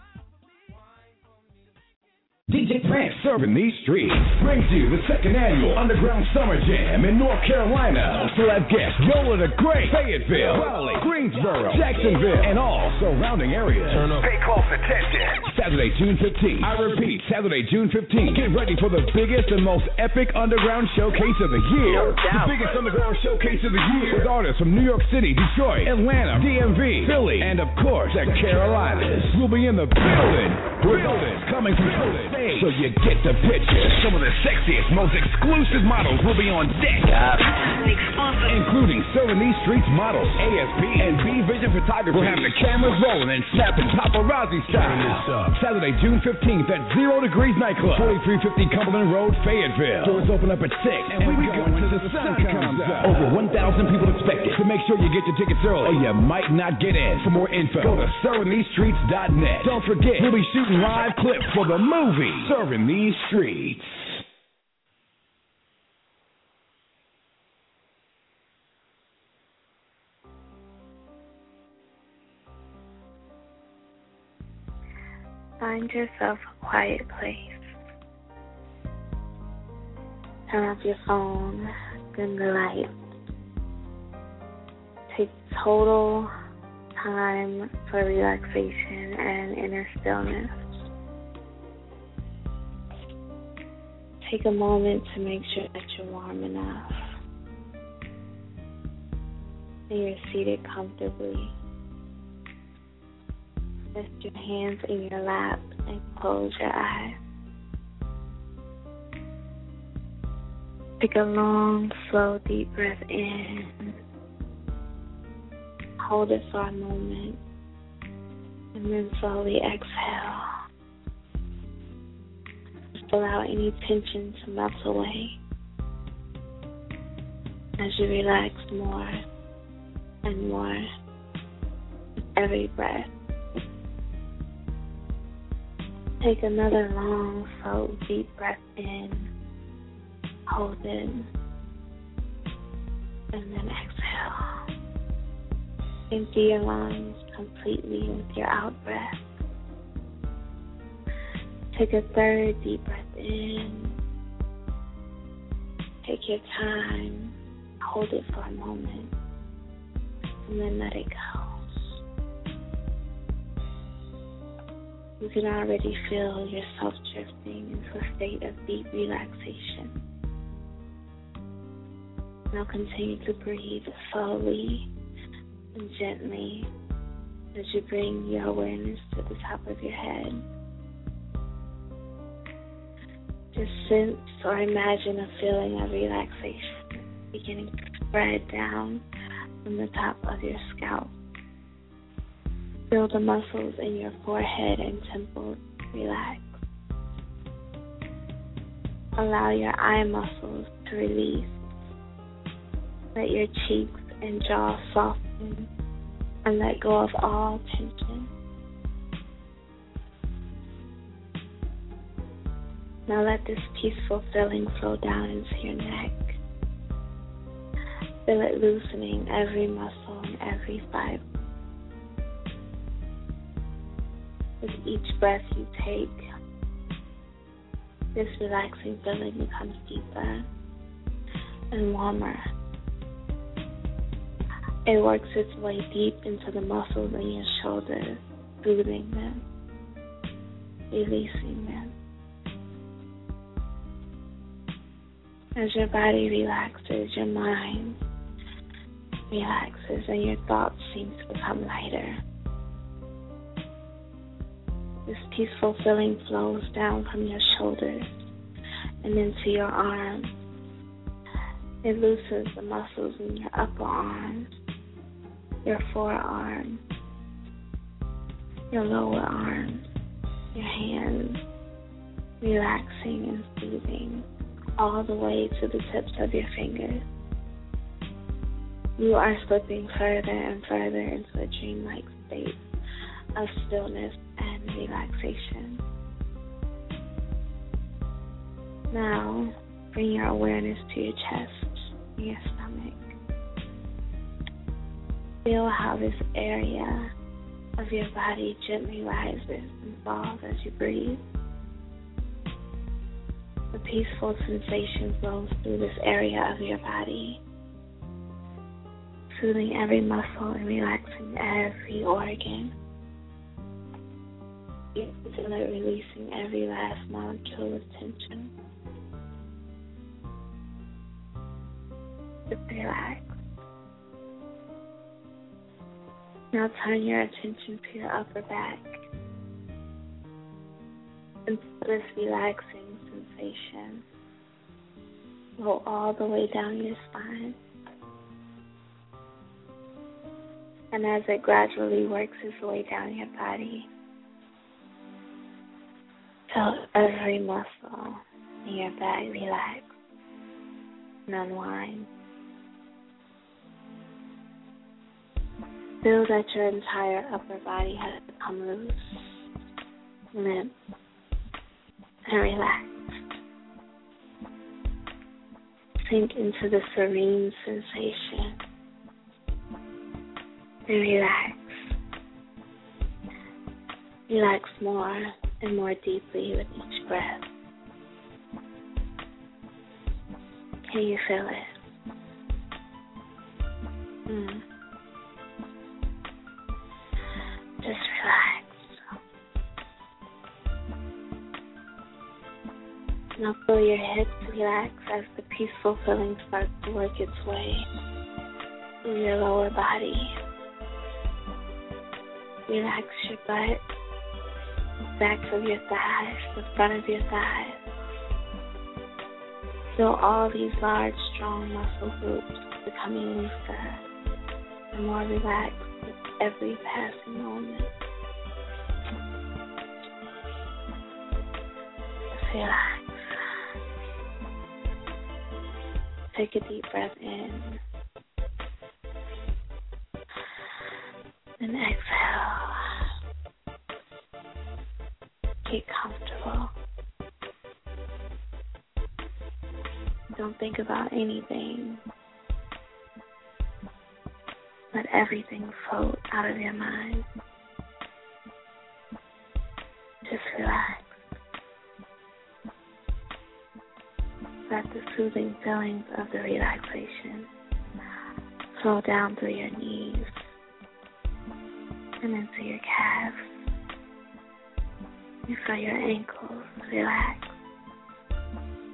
Speaker 12: D J Prince serving these streets brings you the second annual Underground Summer Jam in North Carolina. Also have guests Yola the Great, Fayetteville, Raleigh, Greensboro, Jacksonville, and all surrounding areas. Turn up. Pay close attention. Saturday, June fifteenth. I repeat, Saturday, June fifteenth. Get ready for the biggest and most epic underground showcase of the year. No doubt. The biggest underground showcase of the year with artists from New York City, Detroit, Atlanta, D M V, Philly, and of course, the Carolinas. We'll be in the building. Building coming from the stage, so you get the picture. Some of the sexiest, most exclusive models will be on deck, including Serving These Streets models, A S P and B Vision Photography. We'll have the cameras rolling and snapping paparazzi style. Saturday, June fifteenth at Zero Degrees Nightclub, forty-three fifty Cumberland Road, Fayetteville. Doors open up at six, and we go until the sun comes up. Over one thousand people expected, so make sure you get your tickets early, or you might not get in. For more info, go to serving these streets dot net. Don't forget, we'll be shooting live clips for the movie Serving These Streets.
Speaker 7: Find yourself a quiet place. Turn off your phone, dim the light. Take total time for relaxation and inner stillness. Take a moment to make sure that you're warm enough and you're seated comfortably. Rest your hands in your lap and close your eyes. Take a long, slow, deep breath in. Hold it for a moment and then slowly exhale. Just allow any tension to melt away as you relax more and more with every breath. Take another long, slow, deep breath in. Hold it. And then exhale. Empty your lungs completely with your out breath. Take a third deep breath in. Take your time. Hold it for a moment. And then let it go. You can already feel yourself drifting into a state of deep relaxation. Now continue to breathe slowly and gently as you bring your awareness to the top of your head. Just sense or imagine a feeling of relaxation beginning to spread down from the top of your scalp. Feel the muscles in your forehead and temples relax. Allow your eye muscles to release. Let your cheeks and jaw soften and let go of all tension. Now let this peaceful feeling flow down into your neck. Feel it loosening every muscle and every fiber. With each breath you take, this relaxing feeling becomes deeper and warmer. It works its way deep into the muscles in your shoulders, soothing them, releasing them. As your body relaxes, your mind relaxes and your thoughts seem to become lighter. This peaceful feeling flows down from your shoulders and into your arms. It loosens the muscles in your upper arms, your forearms, your lower arms, your hands, relaxing and soothing all the way to the tips of your fingers. You are slipping further and further into a dreamlike state of stillness and relaxation. Now, bring your awareness to your chest and your stomach. Feel how this area of your body gently rises and falls as you breathe. The peaceful sensation flows through this area of your body, soothing every muscle and relaxing every organ. Until it releasing every last molecule of tension. Just relax. Now turn your attention to your upper back and feel this relaxing sensation go all the way down your spine. And as it gradually works its way down your body, feel every muscle in your back relax and unwind. Feel that your entire upper body has become loose, limp, and relaxed. Sink into the serene sensation and relax. Relax more and more deeply with each breath. Can you feel it? Mm. Just relax. Now feel your hips relax as the peaceful feeling starts to work its way through your lower body. Relax your butt, backs of your thighs, the front of your thighs. Feel all these large, strong muscle groups becoming looser and more relaxed with every passing moment. Just relax. Take a deep breath in and exhale. Get comfortable. Don't think about anything. Let everything float out of your mind. Just relax. Let the soothing feelings of the relaxation flow down through your knees and into your calves. You feel your ankles relax.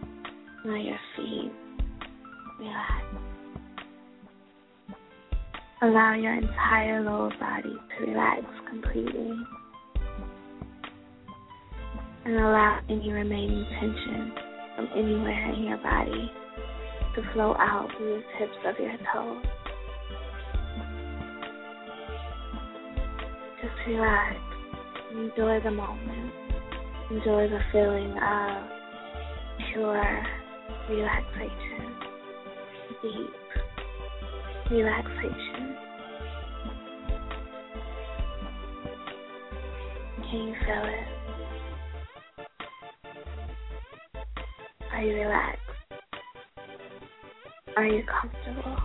Speaker 7: Now your feet relax. Allow your entire lower body to relax completely. And allow any remaining tension from anywhere in your body to flow out through the tips of your toes. Just relax. Enjoy the moment. Enjoy the feeling of pure relaxation. Deep relaxation. Can you feel it? Are you relaxed? Are you comfortable?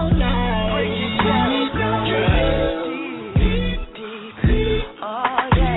Speaker 10: Oh yeah.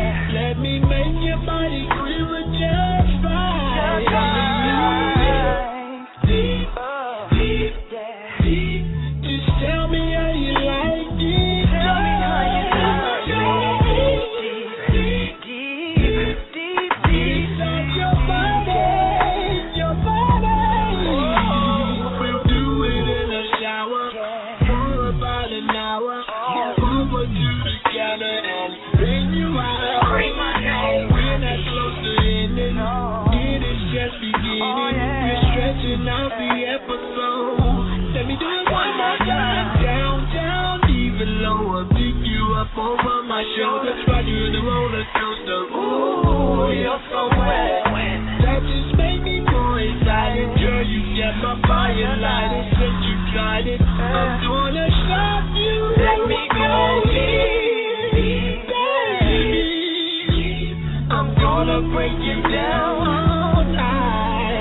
Speaker 5: stretching out the episode. Let me do it one more time. Down, down, even lower. Pick you up over my shoulder. Ride you in the roller coaster. Ooh, you're so wet. That just made me more excited. Girl, you got my fire lighted. Since you tried it, I'm gonna shock you. Let me go deep, baby. I'm gonna break you down all night.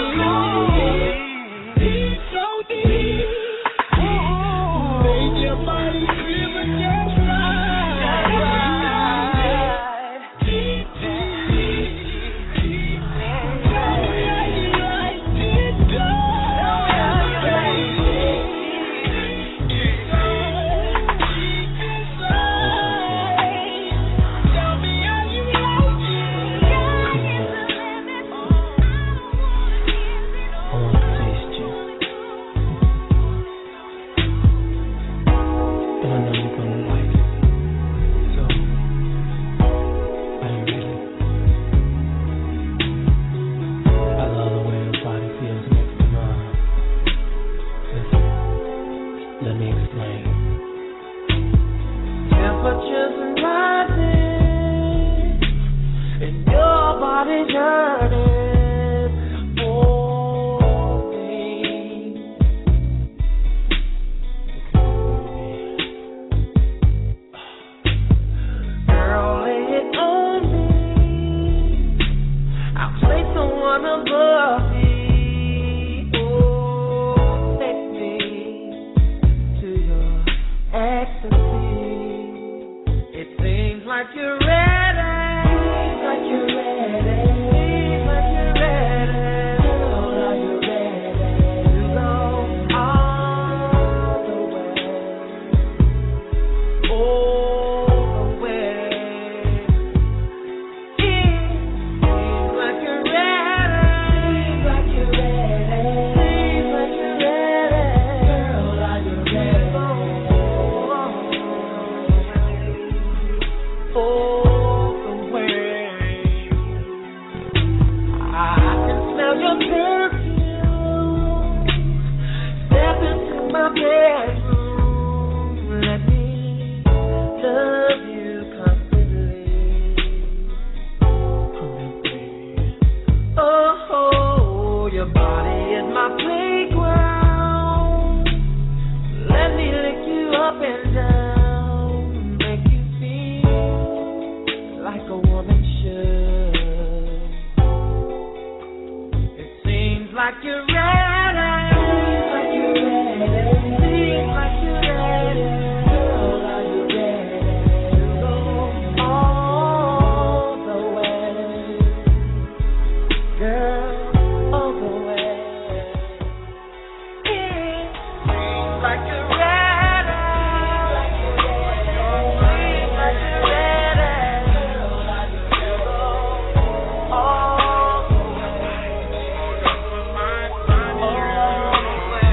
Speaker 5: Deep, so deep. Make your body feel just right. Deep, deep, deep. Tell me how you like it, temperatures rising and your body's yearning for me. Girl, lay it on me. I'll place someone above me. Oh, take me to your ecstasy. It seems like you're ready. Seems like you're ready. Seems like you're ready. Girl, are you ready to go all the way? All the way. It seems like you're ready. Seems like you're ready. Seems like you're ready. Girl, are you ready? All the way. I can smell your perfume. Step into my bedroom. Let me love you constantly. Oh, your body is my playground. Let me lick you up and down. Make you feel like a woman should. It seems like you're ready. Seems like you're ready. Seems like you're ready. Girl, are you ready to go all the way? Girl, all the way. It seems like you're ready. Seems like you're ready. Girl, are you ready to go all the way? All the way.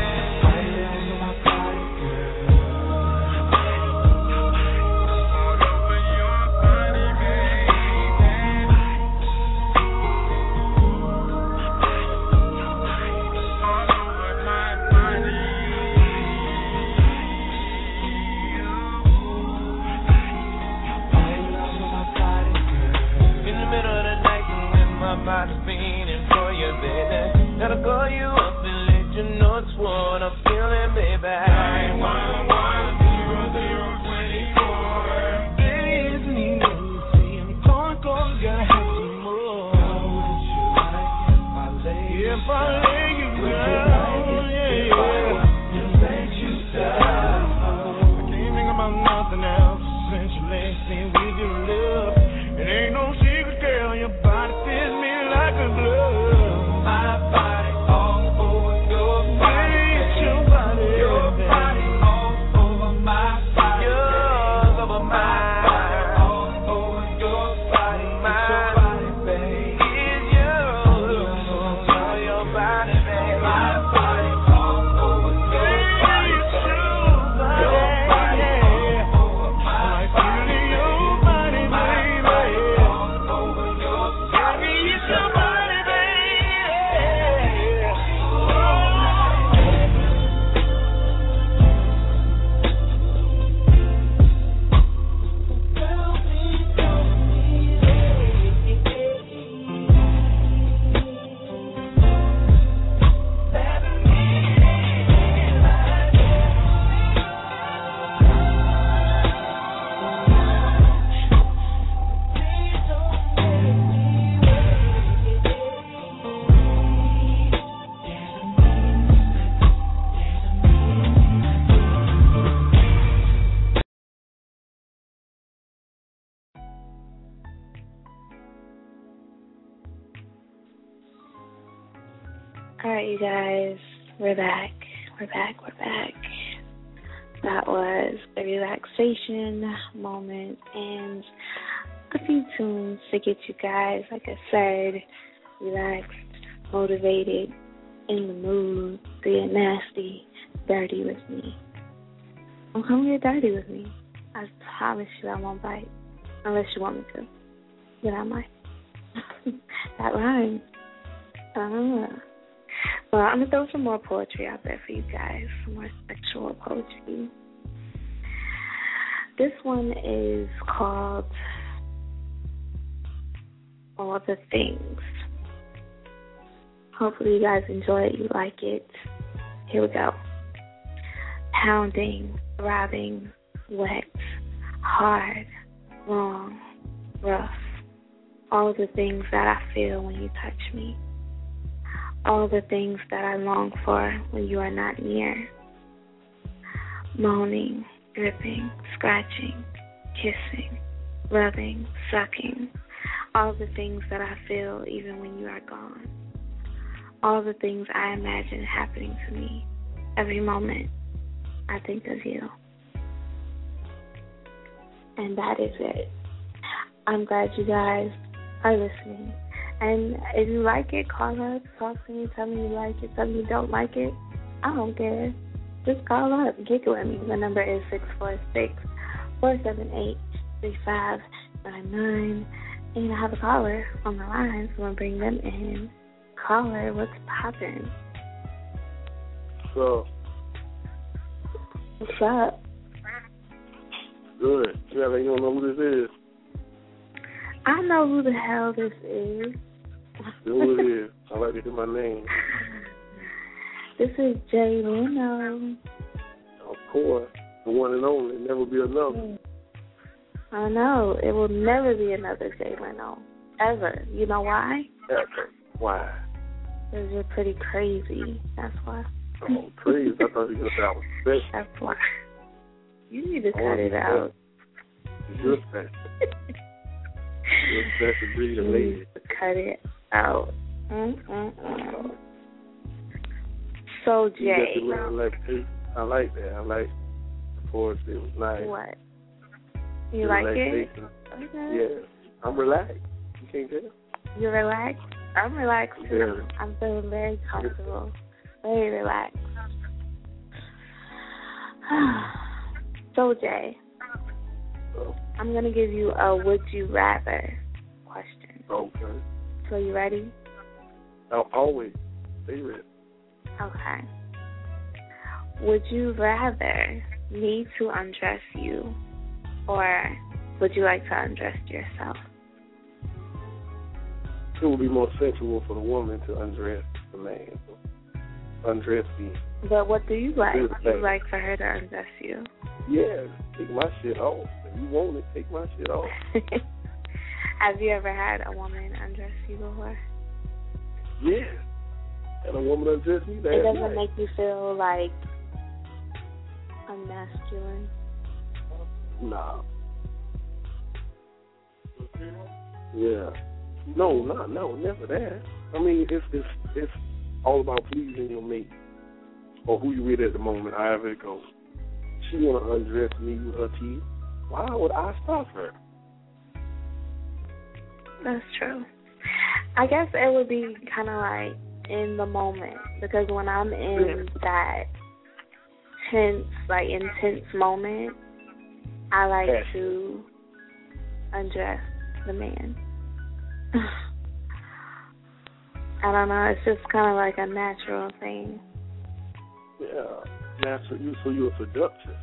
Speaker 5: In the middle of the night when my body's feeling for you, baby, gotta call you up and let you know it's what I'm feeling, baby. nine one one zero zero two four. There's an emergency. I'm calling 'cause I gotta have some more. If I lay you down, yeah, yeah. Let you down. I can't think about nothing else since you last seen with your love. It ain't no secret, girl. Your body fits me like a glove. My body all over your body. It's your body. Your body all over my body. Yours over my body. All over your body. My body, baby. It's yours over your body, baby. My
Speaker 7: right, you guys. We're back. We're back. We're back. That was a relaxation moment and a few tunes to get you guys, like I said, relaxed, motivated, in the mood to get nasty, dirty with me. Well, come get dirty with me. I promise you I won't bite. Unless you want me to. Then I might. That rhymes. Uh, well, I'm going to throw some more poetry out there for you guys. Some more sexual poetry. This one is called All the Things. Hopefully you guys enjoy it. You like it. Here we go. Pounding, throbbing, wet, hard, wrong, rough. All the things that I feel when you touch me. All the things that I long for when you are not near. Moaning, dripping, scratching, kissing, rubbing, sucking. All the things that I feel even when you are gone. All the things I imagine happening to me. Every moment I think of you. And that is it. I'm glad you guys are listening. And if you like it, call us, talk to me, tell me you like it, tell me you don't like it. I don't care. Just call up, giggle at me. The number is six four six, four seven eight, three five nine nine. And I have a caller on the line, so I'm going to bring them in. Caller, what's poppin'?
Speaker 13: So,
Speaker 7: what's up?
Speaker 13: Good. Yeah, you don't know who this is.
Speaker 7: I know who the hell this is.
Speaker 13: You know who it is. I like to hear my name.
Speaker 7: This is Jay Leno.
Speaker 13: Of course. The one and only. Never be another.
Speaker 7: I know. It will never be another Jay Leno. Ever. You know why?
Speaker 13: Ever. Why?
Speaker 7: Because you're pretty crazy. That's why.
Speaker 13: Oh, crazy. I thought you were going to say I was special.
Speaker 7: That's why. You need to cut it out.
Speaker 13: You're special. You're special breed of lady.
Speaker 7: You need to cut it out. Mm-mm-mm. So, Jay.
Speaker 13: I like, I like that. I like the poetry. It was nice.
Speaker 7: What? You like it? Okay.
Speaker 13: Yeah. I'm relaxed. You can't tell.
Speaker 7: You're relaxed? I'm relaxed too.
Speaker 13: Yeah.
Speaker 7: I'm feeling very comfortable. Very relaxed. So, Jay,
Speaker 13: oh.
Speaker 7: I'm going to give you a would you rather question.
Speaker 13: Okay.
Speaker 7: So, you ready?
Speaker 13: I'll always be ready.
Speaker 7: Okay. Would you rather me to undress you, or would you like to undress yourself?
Speaker 13: It would be more sensual for the woman to undress the man. Undress me.
Speaker 7: But what do you like?
Speaker 13: Do
Speaker 7: You like for her to undress you?
Speaker 13: Yeah, take my shit off. If you want it, take my shit off.
Speaker 7: Have you ever had a woman undress you before?
Speaker 13: Yeah. And a woman undress me,
Speaker 7: it doesn't
Speaker 13: night.
Speaker 7: make you feel like unmasculine?
Speaker 13: Nah. Yeah. No, no, no, never that. I mean, it's it's it's all about pleasing your mate or who you with at the moment, however it goes. She want to undress me with her teeth. Why would I stop her?
Speaker 7: That's true. I guess it would be kind of like in the moment, because when I'm in
Speaker 13: yeah.
Speaker 7: that tense, like intense moment, I like
Speaker 13: yes.
Speaker 7: to undress the man. I don't know. It's just kind of like a natural thing.
Speaker 13: Yeah, natural. You so you're a seductress.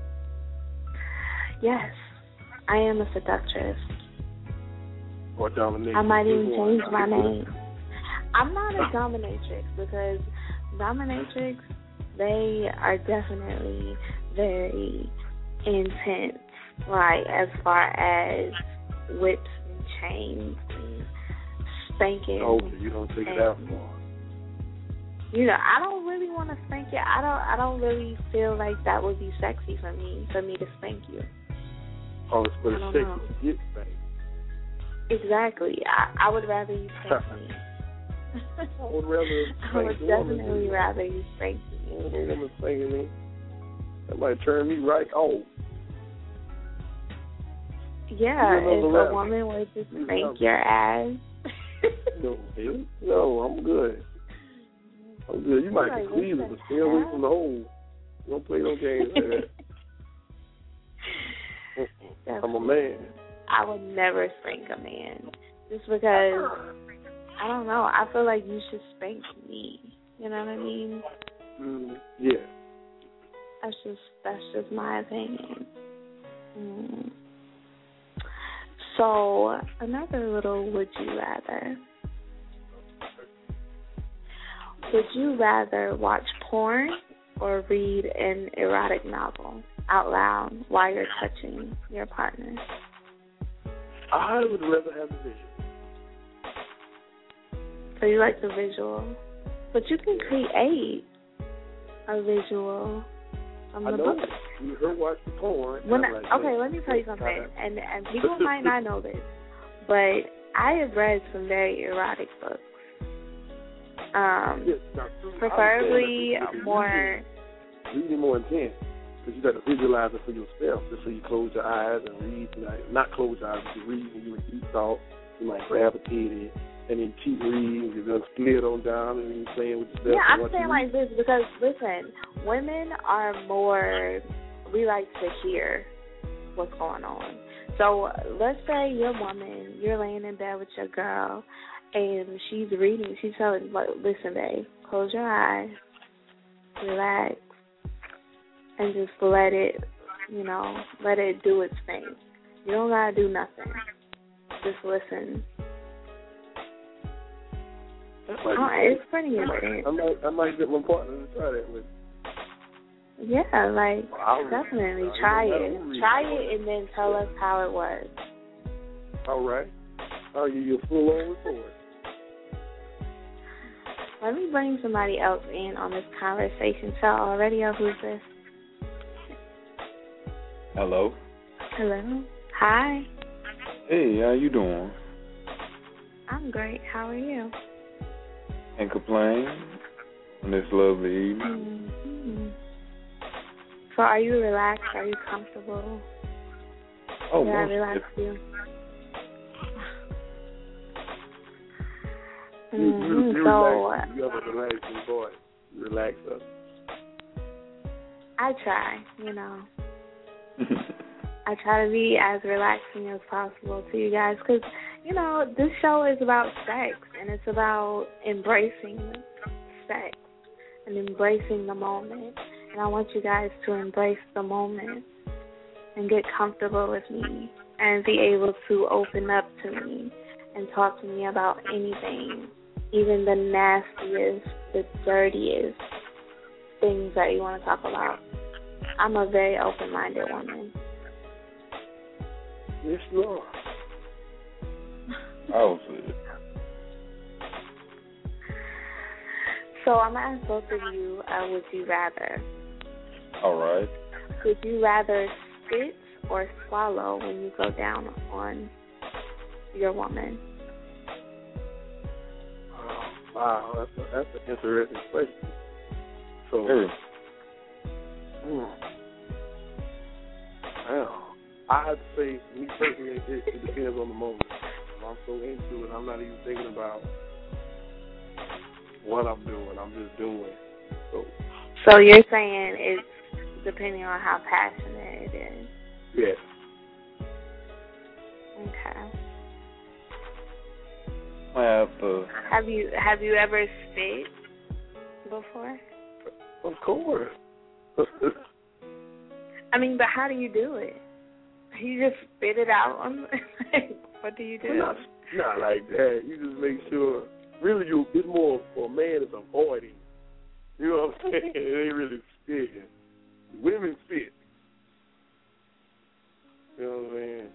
Speaker 7: Yes, I am a seductress.
Speaker 13: Or dominatrix.
Speaker 7: I might even change my name. I'm not a dominatrix, because dominatrix, they are definitely very intense, like as far as whips and chains and spanking.
Speaker 13: Okay, you don't take it that far.
Speaker 7: You know, I don't really want to spank you. I don't. I don't really feel like that would be sexy for me. For me to spank you.
Speaker 13: Oh, it's for the
Speaker 7: I don't
Speaker 13: sexy
Speaker 7: know.
Speaker 13: to get spanked.
Speaker 7: Exactly. I, I would rather you spank me.
Speaker 13: I would rather
Speaker 7: I would
Speaker 13: spank the woman.
Speaker 7: definitely rather you spank
Speaker 13: I
Speaker 7: me.
Speaker 13: don't know woman spanking me. That might turn me right off.
Speaker 7: Yeah,
Speaker 13: You know
Speaker 7: if
Speaker 13: the
Speaker 7: a
Speaker 13: rap.
Speaker 7: woman were to
Speaker 13: You
Speaker 7: spank
Speaker 13: know.
Speaker 7: your ass.
Speaker 13: No, hell, no, I'm good. I'm good. You might
Speaker 7: Like,
Speaker 13: be squeezing,
Speaker 7: what
Speaker 13: but
Speaker 7: the
Speaker 13: stay away
Speaker 7: hell?
Speaker 13: from the hole. Don't play no games like that.
Speaker 7: That's
Speaker 13: I'm a man.
Speaker 7: I would never spank a man. Just because, I don't know, I feel like you should spank me. You know what I mean?
Speaker 13: Mm, yeah.
Speaker 7: That's just, that's just my opinion. Mm. So, another little would you rather. Would you rather watch porn or read an erotic novel out loud while you're touching your partner?
Speaker 13: I would rather have the vision.
Speaker 7: So you like the visual. But you can create a visual from
Speaker 13: I
Speaker 7: the
Speaker 13: know.
Speaker 7: book.
Speaker 13: You heard watch the porn.
Speaker 7: When
Speaker 13: I'm
Speaker 7: I,
Speaker 13: like,
Speaker 7: okay,
Speaker 13: yeah,
Speaker 7: let me tell you
Speaker 13: yeah,
Speaker 7: something,
Speaker 13: kinda.
Speaker 7: and and people might not know this, but I have read some very erotic books. Um,
Speaker 13: Yes, now, true, I
Speaker 7: preferably
Speaker 13: understand that, but
Speaker 7: more.
Speaker 13: Reading, reading more intense. Because you got to visualize it for yourself. Just so you close your eyes and read. Like, not close your eyes, but you read when you're in deep thought. You might grab a titty and then keep reading. You're going to split on down and you're playing with yourself.
Speaker 7: Yeah,
Speaker 13: and
Speaker 7: I'm
Speaker 13: what
Speaker 7: saying
Speaker 13: you
Speaker 7: like this because, listen, women are more, we like to hear what's going on. So let's say your woman, you're laying in bed with your girl, and she's reading. She's telling, like, listen, babe, close your eyes, relax, and just let it, you know, let it do its thing. You don't got to do nothing. Just listen.
Speaker 13: Like,
Speaker 7: Oh, it's pretty
Speaker 13: I might,
Speaker 7: intense.
Speaker 13: I might, I might get my partner to try that with.
Speaker 7: Yeah, like,
Speaker 13: I'll read.
Speaker 7: definitely
Speaker 13: Uh,
Speaker 7: try
Speaker 13: you know,
Speaker 7: it.
Speaker 13: I'll read.
Speaker 7: Try it and then tell us how it was.
Speaker 13: All right. I'll give you a full-on report.
Speaker 7: Let me bring somebody else in on this conversation. So already, oh, who's this?
Speaker 14: Hello.
Speaker 7: Hello. Hi.
Speaker 14: Hey, how you doing?
Speaker 7: I'm great. How are you?
Speaker 14: Can't complain on this lovely evening.
Speaker 7: Mm-hmm. So are you relaxed? Are you comfortable?
Speaker 14: Oh,
Speaker 7: Did I
Speaker 14: most
Speaker 7: relax
Speaker 14: definitely.
Speaker 7: you?
Speaker 13: You, you,
Speaker 7: Mm-hmm.
Speaker 13: you
Speaker 7: So
Speaker 13: relax. You have a relaxing voice. You relax us.
Speaker 7: I try, you know. I try to be as relaxing as possible to you guys because, you know, this show is about sex and it's about embracing sex and embracing the moment. And I want you guys to embrace the moment and get comfortable with me and be able to open up to me and talk to me about anything, even the nastiest, the dirtiest things that you want to talk about. I'm a very open-minded woman.
Speaker 13: Yes, you are.
Speaker 14: Oh, shit.
Speaker 7: So I'm going to ask both of you, uh, would you rather?
Speaker 14: All right.
Speaker 7: Would you rather spit or swallow when you go down on your woman?
Speaker 13: Oh, wow, that's a, that's an interesting question. So,
Speaker 14: Hey.
Speaker 13: hmm. Wow. I have to say, me personally, it, it depends on the moment. If I'm so into it, I'm not even thinking about what I'm doing. I'm just doing. So,
Speaker 7: So you're saying it's depending on how passionate it is.
Speaker 13: yes.
Speaker 7: Okay.
Speaker 14: I have to.
Speaker 7: Have you have you ever spit before?
Speaker 13: Of course.
Speaker 7: I mean, but how do you do it? You just spit it out on. What do you do?
Speaker 13: Not, not like that. You just make sure. Really, you it's more for a man is avoiding. You know what I'm saying? It ain't really spitting. Women spit. You know what I'm saying?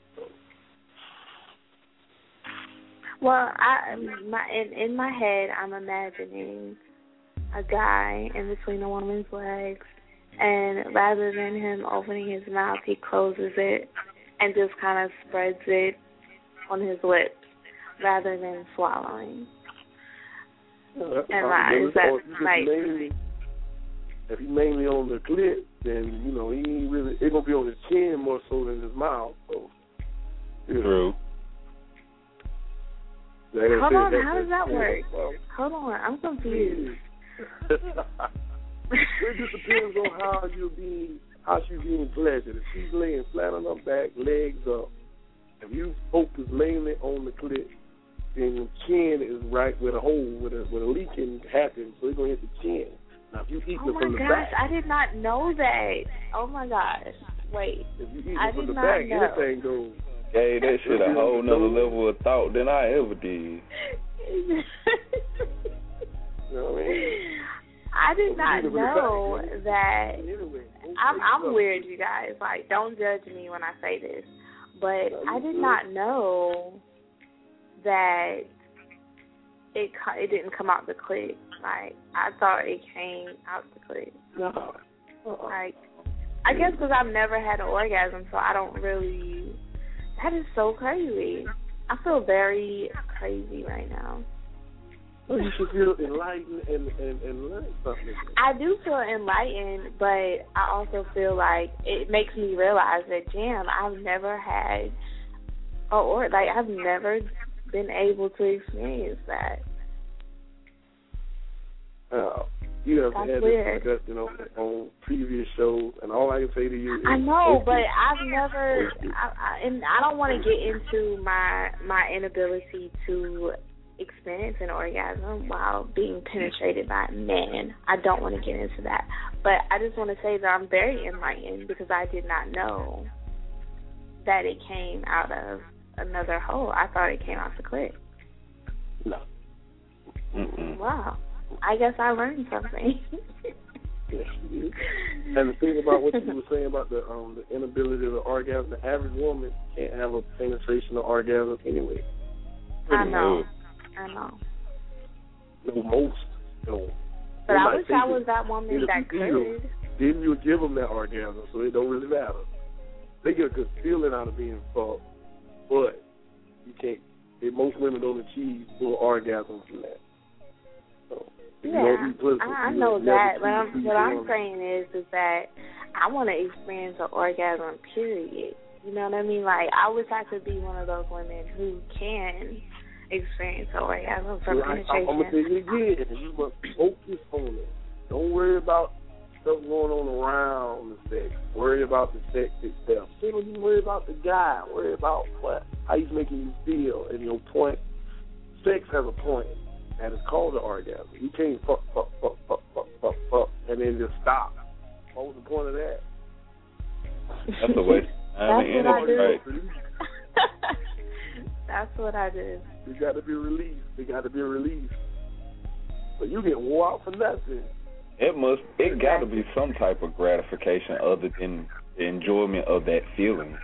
Speaker 7: Well, I my in, in my head, I'm imagining a guy in between a woman's legs, and rather than him opening his mouth, he closes it and just kind of spreads it on his lips rather than swallowing. And like, is that
Speaker 13: or if you just
Speaker 7: like?
Speaker 13: mainly, if he mainly on the clit, then you know he ain't really. It's gonna be on his chin more so than his mouth. So, yeah.
Speaker 14: True.
Speaker 13: Like I
Speaker 7: Hold
Speaker 13: said,
Speaker 7: on,
Speaker 13: that-
Speaker 7: how does that
Speaker 13: yeah,
Speaker 7: work?
Speaker 13: well,
Speaker 7: Hold on, I'm confused.
Speaker 13: it just depends on how you being, how she's being pleasured. If she's laying flat on her back, legs up, if you focus mainly on the clit, then the chin is right where the hole, where the, where the leak can happen, so it's going to hit the chin. Now, if you eat
Speaker 7: Oh
Speaker 13: it
Speaker 7: my
Speaker 13: from the
Speaker 7: gosh,
Speaker 13: back,
Speaker 7: I did not know that. Oh my gosh, wait.
Speaker 13: if you eat
Speaker 7: I
Speaker 13: it from
Speaker 7: did
Speaker 13: the
Speaker 7: not
Speaker 13: back,
Speaker 7: know.
Speaker 13: anything goes.
Speaker 14: Gave that shit a whole nother level of thought than I ever did.
Speaker 13: You know what I mean?
Speaker 7: I did not
Speaker 13: Either with the
Speaker 7: know
Speaker 13: back,
Speaker 7: that.
Speaker 13: Anyway,
Speaker 7: I'm I'm weird, you guys. Like, don't judge me when I say this, but I did not know that it co- it didn't come out the clit. Like, I thought it came out the clit.
Speaker 13: No. Uh-uh.
Speaker 7: Like, I guess because I've never had an orgasm, so I don't really. That is so crazy. I feel very crazy right now.
Speaker 13: Well, you should feel enlightened and, and, and learn something.
Speaker 7: I do feel enlightened, but I also feel like it makes me realize that, damn, I've never had, or, or like, I've never been able to experience that.
Speaker 13: Uh, you have
Speaker 7: That's
Speaker 13: had
Speaker 7: weird.
Speaker 13: this discussion on, on previous shows, and all I can say to you is,
Speaker 7: I know, but I've never, I, I, and I don't want to get into my my inability to experience an orgasm while being penetrated by a man. I don't want to get into that, but I just want to say that I'm very enlightened because I did not know that it came out of another hole. I thought it came out the clit.
Speaker 13: No.
Speaker 14: Mm-mm.
Speaker 7: Wow. I guess I learned something.
Speaker 13: Yes, you did. And the thing about what you were saying about the um the inability to orgasm, the average woman can't have a penetration or orgasm anyway.
Speaker 7: I know. I know.
Speaker 13: No, most don't.
Speaker 7: But
Speaker 13: They
Speaker 7: I
Speaker 13: might
Speaker 7: wish
Speaker 13: think
Speaker 7: I was
Speaker 13: it.
Speaker 7: that woman
Speaker 13: And if
Speaker 7: that
Speaker 13: you do,
Speaker 7: could.
Speaker 13: then you would give them that orgasm, so it don't really matter. They get a good feeling out of being fucked, but you can't. They, most women don't achieve full orgasm from that. So, if you
Speaker 7: Yeah,
Speaker 13: don't be pleasant,
Speaker 7: I, I
Speaker 13: you
Speaker 7: know
Speaker 13: will
Speaker 7: that.
Speaker 13: never
Speaker 7: But I'm,
Speaker 13: achieve
Speaker 7: what I'm
Speaker 13: full
Speaker 7: saying is, is that I want to experience an orgasm. Period. You know what I mean? Like, I wish I could be one of those women who can experience an orgasm from
Speaker 13: Like,
Speaker 7: penetration.
Speaker 13: I'm gonna tell you again, you must focus on it. Don't worry about stuff going on around the sex. Worry about the sex itself. Don't even worry about the guy. Worry about what how he's making you feel. And your point, sex has a point, and it's called an orgasm. You can't fuck, fuck, fuck, fuck, fuck, fuck, fuck, and then just stop. What was the point of that?
Speaker 14: That's a waste of time and
Speaker 7: That's what I
Speaker 14: energy,
Speaker 7: do.
Speaker 14: right?
Speaker 7: That's what I do.
Speaker 13: You got to be released. You got to be released. But you get wore out for nothing.
Speaker 14: It must. It got to be some type of gratification other than the enjoyment of that feeling.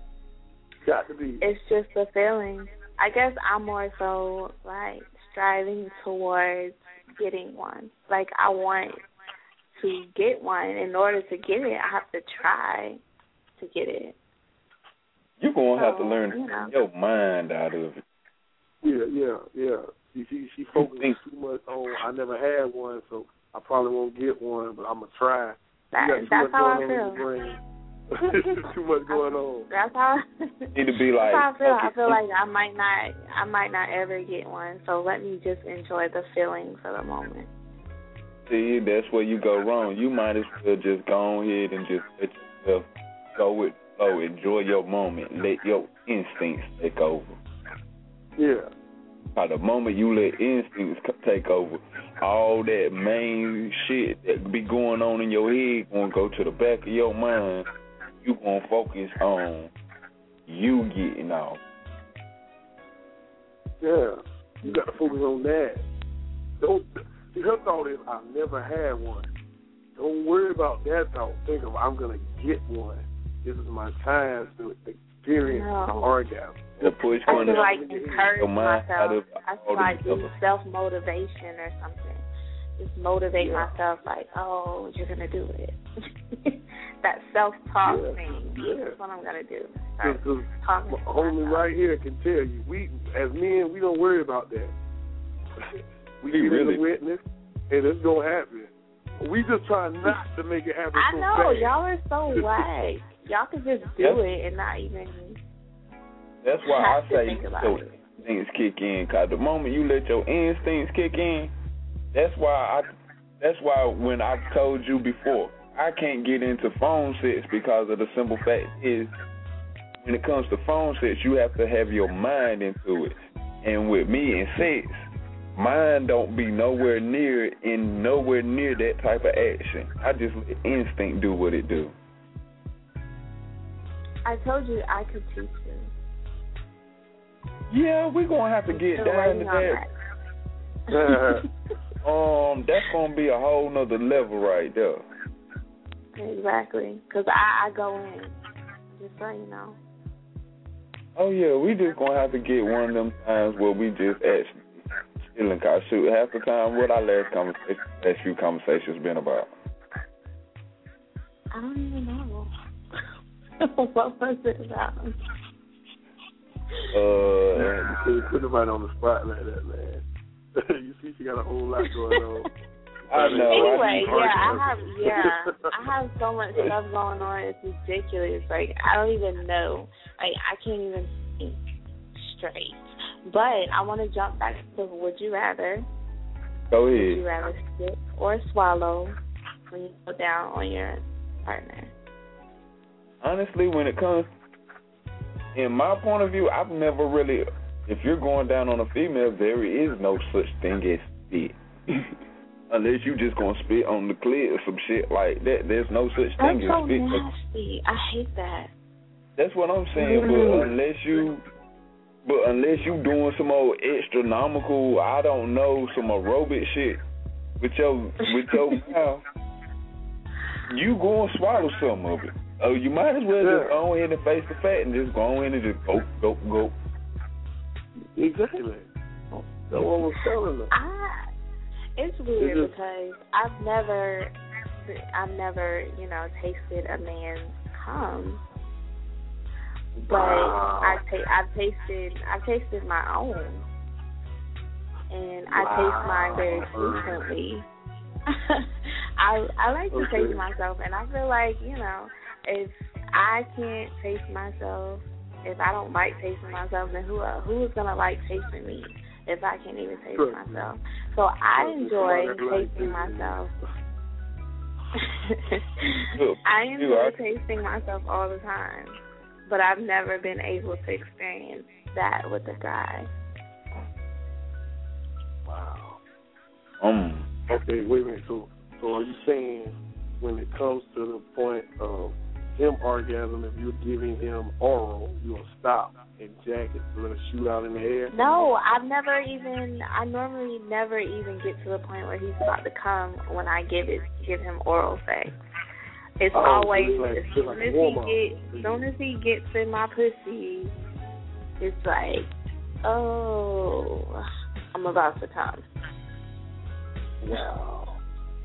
Speaker 13: Got to be.
Speaker 7: It's just a feeling. I guess I'm more so like striving towards getting one. Like I want to get one. In order to get it, I have to try to get it.
Speaker 14: You're gonna have to
Speaker 7: So,
Speaker 14: learn
Speaker 7: you know.
Speaker 14: your mind out of it.
Speaker 13: Yeah, yeah, yeah. She she, she focuses too much on. I never had one, so I probably won't get one, but I'm gonna try.
Speaker 7: That,
Speaker 13: you got too
Speaker 7: that's
Speaker 13: much
Speaker 7: how I
Speaker 13: going on in
Speaker 7: feel.
Speaker 13: your brain. Too much going on.
Speaker 7: That's how.
Speaker 14: Need to be like.
Speaker 7: That's how I feel.
Speaker 14: okay,
Speaker 7: I feel like I might not. I might not ever get one. So let me just enjoy the feeling for the moment.
Speaker 14: See, that's where you go wrong. You might as well just go ahead and just let yourself go with flow. Enjoy your moment. Let your instincts take over.
Speaker 13: Yeah.
Speaker 14: By the moment you let instincts co- take over, all that main shit that be going on in your head gonna go to the back of your mind. You gonna focus on you getting off.
Speaker 13: Yeah. You got to focus on that. Don't. See, her thought is, I've never had one. Don't worry about that thought. Think of, I'm gonna get one. This is my time to experience
Speaker 7: No.
Speaker 13: an orgasm.
Speaker 14: The push
Speaker 7: I
Speaker 14: one
Speaker 7: feel
Speaker 14: is
Speaker 7: like encourage
Speaker 14: your mind out
Speaker 7: myself.
Speaker 14: of
Speaker 7: I
Speaker 14: all
Speaker 7: feel like
Speaker 14: the
Speaker 7: do
Speaker 14: other-
Speaker 7: self-motivation or something. Just motivate
Speaker 13: Yeah.
Speaker 7: myself like, oh, you're going to do it. That self-talk
Speaker 13: Yeah.
Speaker 7: thing.
Speaker 13: Yeah.
Speaker 7: That's what I'm going to do. Start
Speaker 13: Because
Speaker 7: talking to
Speaker 13: homie
Speaker 7: myself.
Speaker 13: right here can tell you, we as men, we don't worry about that. We
Speaker 14: We
Speaker 13: get
Speaker 14: really-
Speaker 13: in the witness, and it's gonna happen. We just try not to make it happen.
Speaker 7: I
Speaker 13: so
Speaker 7: know,
Speaker 13: fast.
Speaker 7: y'all are so whack. Y'all could just do
Speaker 14: Yep.
Speaker 7: it and not even
Speaker 14: That's why I
Speaker 7: have to
Speaker 14: say
Speaker 7: think about
Speaker 14: your
Speaker 7: it.
Speaker 14: instincts kick in. Cause the moment you let your instincts kick in, that's why I. That's why when I told you before, I can't get into phone sets because of the simple fact is, when it comes to phone sets, you have to have your mind into it. And with me and sex, mine don't be nowhere near in nowhere near that type of action. I just let instinct do what it do.
Speaker 7: I told you I could teach you.
Speaker 14: Yeah, we're gonna have to get
Speaker 7: Still
Speaker 14: down to
Speaker 7: waiting on
Speaker 14: that. um, that's gonna be a whole nother level right there.
Speaker 7: Exactly, because I, I go in, just so you know.
Speaker 14: Oh yeah, we just gonna have to get one of them times where we just actually chilling. Cause shoot, half the time, what our last conversation, last few conversations been about?
Speaker 7: I don't even know. What was it about?
Speaker 14: Uh,
Speaker 13: you put nobody on the spot like that, man. You see, she got a whole lot going on.
Speaker 14: I know.
Speaker 7: Anyway,
Speaker 14: I
Speaker 7: yeah, I have, yeah, I have so much stuff going on. It's ridiculous. Like, I don't even know. Like, I can't even think straight. But I want to jump back to Would You Rather.
Speaker 14: Go
Speaker 7: Would
Speaker 14: ahead.
Speaker 7: you rather spit or swallow when you go down on your partner?
Speaker 14: Honestly, when it comes, in my point of view, I've never really. If you're going down on a female, there is no such thing as spit. Unless you just gonna spit on the clit or some shit like that. There's no such
Speaker 7: That's
Speaker 14: thing
Speaker 7: so
Speaker 14: as spit.
Speaker 7: nasty. I hate that.
Speaker 14: That's what I'm saying.
Speaker 7: Mm.
Speaker 14: But unless you, but unless you doing some old astronomical, I don't know, some aerobic shit with your with your mouth, you gonna swallow some of it. Oh, you might as well
Speaker 13: Yeah.
Speaker 14: just go in and face the fact and just go in and just go go go.
Speaker 13: Exactly. That's what I was telling them.
Speaker 7: I, it's weird
Speaker 13: It's just-
Speaker 7: because I've never, I've never, you know, tasted a man's cum, but
Speaker 13: Wow.
Speaker 7: I ta- I've tasted, I've tasted my own, and I
Speaker 13: Wow.
Speaker 7: taste mine very frequently. I I like to
Speaker 13: Okay.
Speaker 7: taste myself, and I feel like, you know, if I can't taste myself, if I don't like tasting myself, then who uh, who is gonna like tasting me if I can't even taste
Speaker 13: Sure.
Speaker 7: myself? So I
Speaker 13: Sure.
Speaker 7: enjoy
Speaker 13: Somebody like
Speaker 7: tasting
Speaker 13: you.
Speaker 7: myself.
Speaker 14: Look,
Speaker 7: I
Speaker 14: you
Speaker 7: enjoy
Speaker 14: are-
Speaker 7: tasting myself all the time, but I've never been able to experience that with a guy.
Speaker 13: Wow.
Speaker 14: Um.
Speaker 13: Okay, wait a minute. So, so are you saying when it comes to the point of him orgasm, if you're giving him oral, you'll stop and jack it, let it shoot out in the air?
Speaker 7: No, I've never even. I normally never even get to the point where he's about to come when I give it, give him oral sex. It's
Speaker 13: Oh, so
Speaker 7: always
Speaker 13: it's like-
Speaker 7: as
Speaker 13: it's
Speaker 7: soon
Speaker 13: like
Speaker 7: as he
Speaker 13: warm-up.
Speaker 7: gets, as soon as he gets in my pussy, it's like, oh, I'm about to come.
Speaker 13: Wow.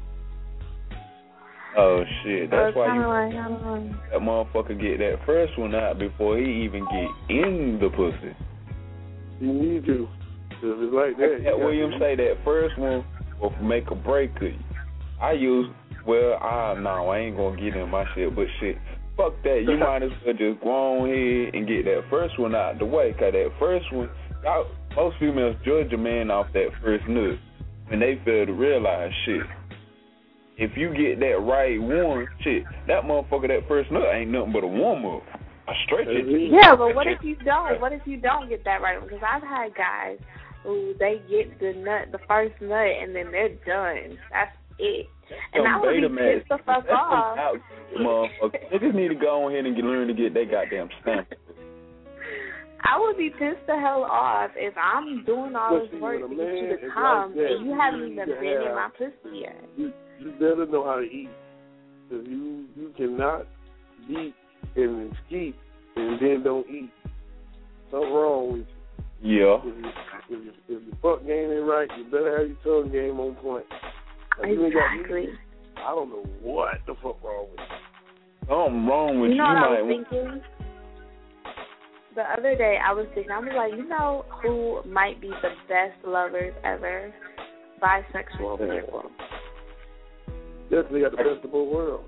Speaker 14: Oh shit! That's
Speaker 7: so
Speaker 14: why
Speaker 7: it's
Speaker 14: you
Speaker 7: kinda like, I don't know.
Speaker 14: that motherfucker get that first one out before he even get in the pussy.
Speaker 13: You need to. Cause it's like that.
Speaker 14: Like that William say that first one will make a break to you. I use well, I no, I ain't gonna get in my shit, but shit, fuck that. You might as well just go on here and get that first one out the way, cause that first one, y'all, most females judge a man off that first nut, and they fail to realize shit. If you get that right one, shit, that motherfucker, that first nut ain't nothing but a warm up. I stretch it.
Speaker 7: Yeah, but what if you don't? What if you don't get that right? Because I've had guys who they get the nut, the first nut, and then they're done. That's it. And I would be pissed the fuck
Speaker 14: That's
Speaker 7: off.
Speaker 14: some out, motherfucker. They just need to go on here and get, learn to get that goddamn stamp.
Speaker 7: I would be pissed the hell off if I'm doing all
Speaker 13: Well,
Speaker 7: this
Speaker 13: see,
Speaker 7: work
Speaker 13: when
Speaker 7: to
Speaker 13: a
Speaker 7: get you
Speaker 13: man
Speaker 7: to
Speaker 13: is
Speaker 7: come,
Speaker 13: like that,
Speaker 7: and you haven't
Speaker 13: you
Speaker 7: even
Speaker 13: need to
Speaker 7: been in
Speaker 13: have-
Speaker 7: my pussy yet.
Speaker 13: You, you better know how to eat. Cause you you cannot eat and ski and then don't eat. Something wrong with you.
Speaker 14: Yeah.
Speaker 13: If, you, if, you, if your fuck game ain't right, you better have your tongue game on point. If you ain't got
Speaker 7: Exactly.
Speaker 13: meat, I don't know what the fuck wrong with you.
Speaker 14: Something wrong with
Speaker 7: You
Speaker 14: you.
Speaker 7: know what I
Speaker 14: might
Speaker 7: was thinking? The other day I was thinking, I was like, you know who might be the best lovers ever? bisexual people.
Speaker 13: Definitely got the best of both worlds.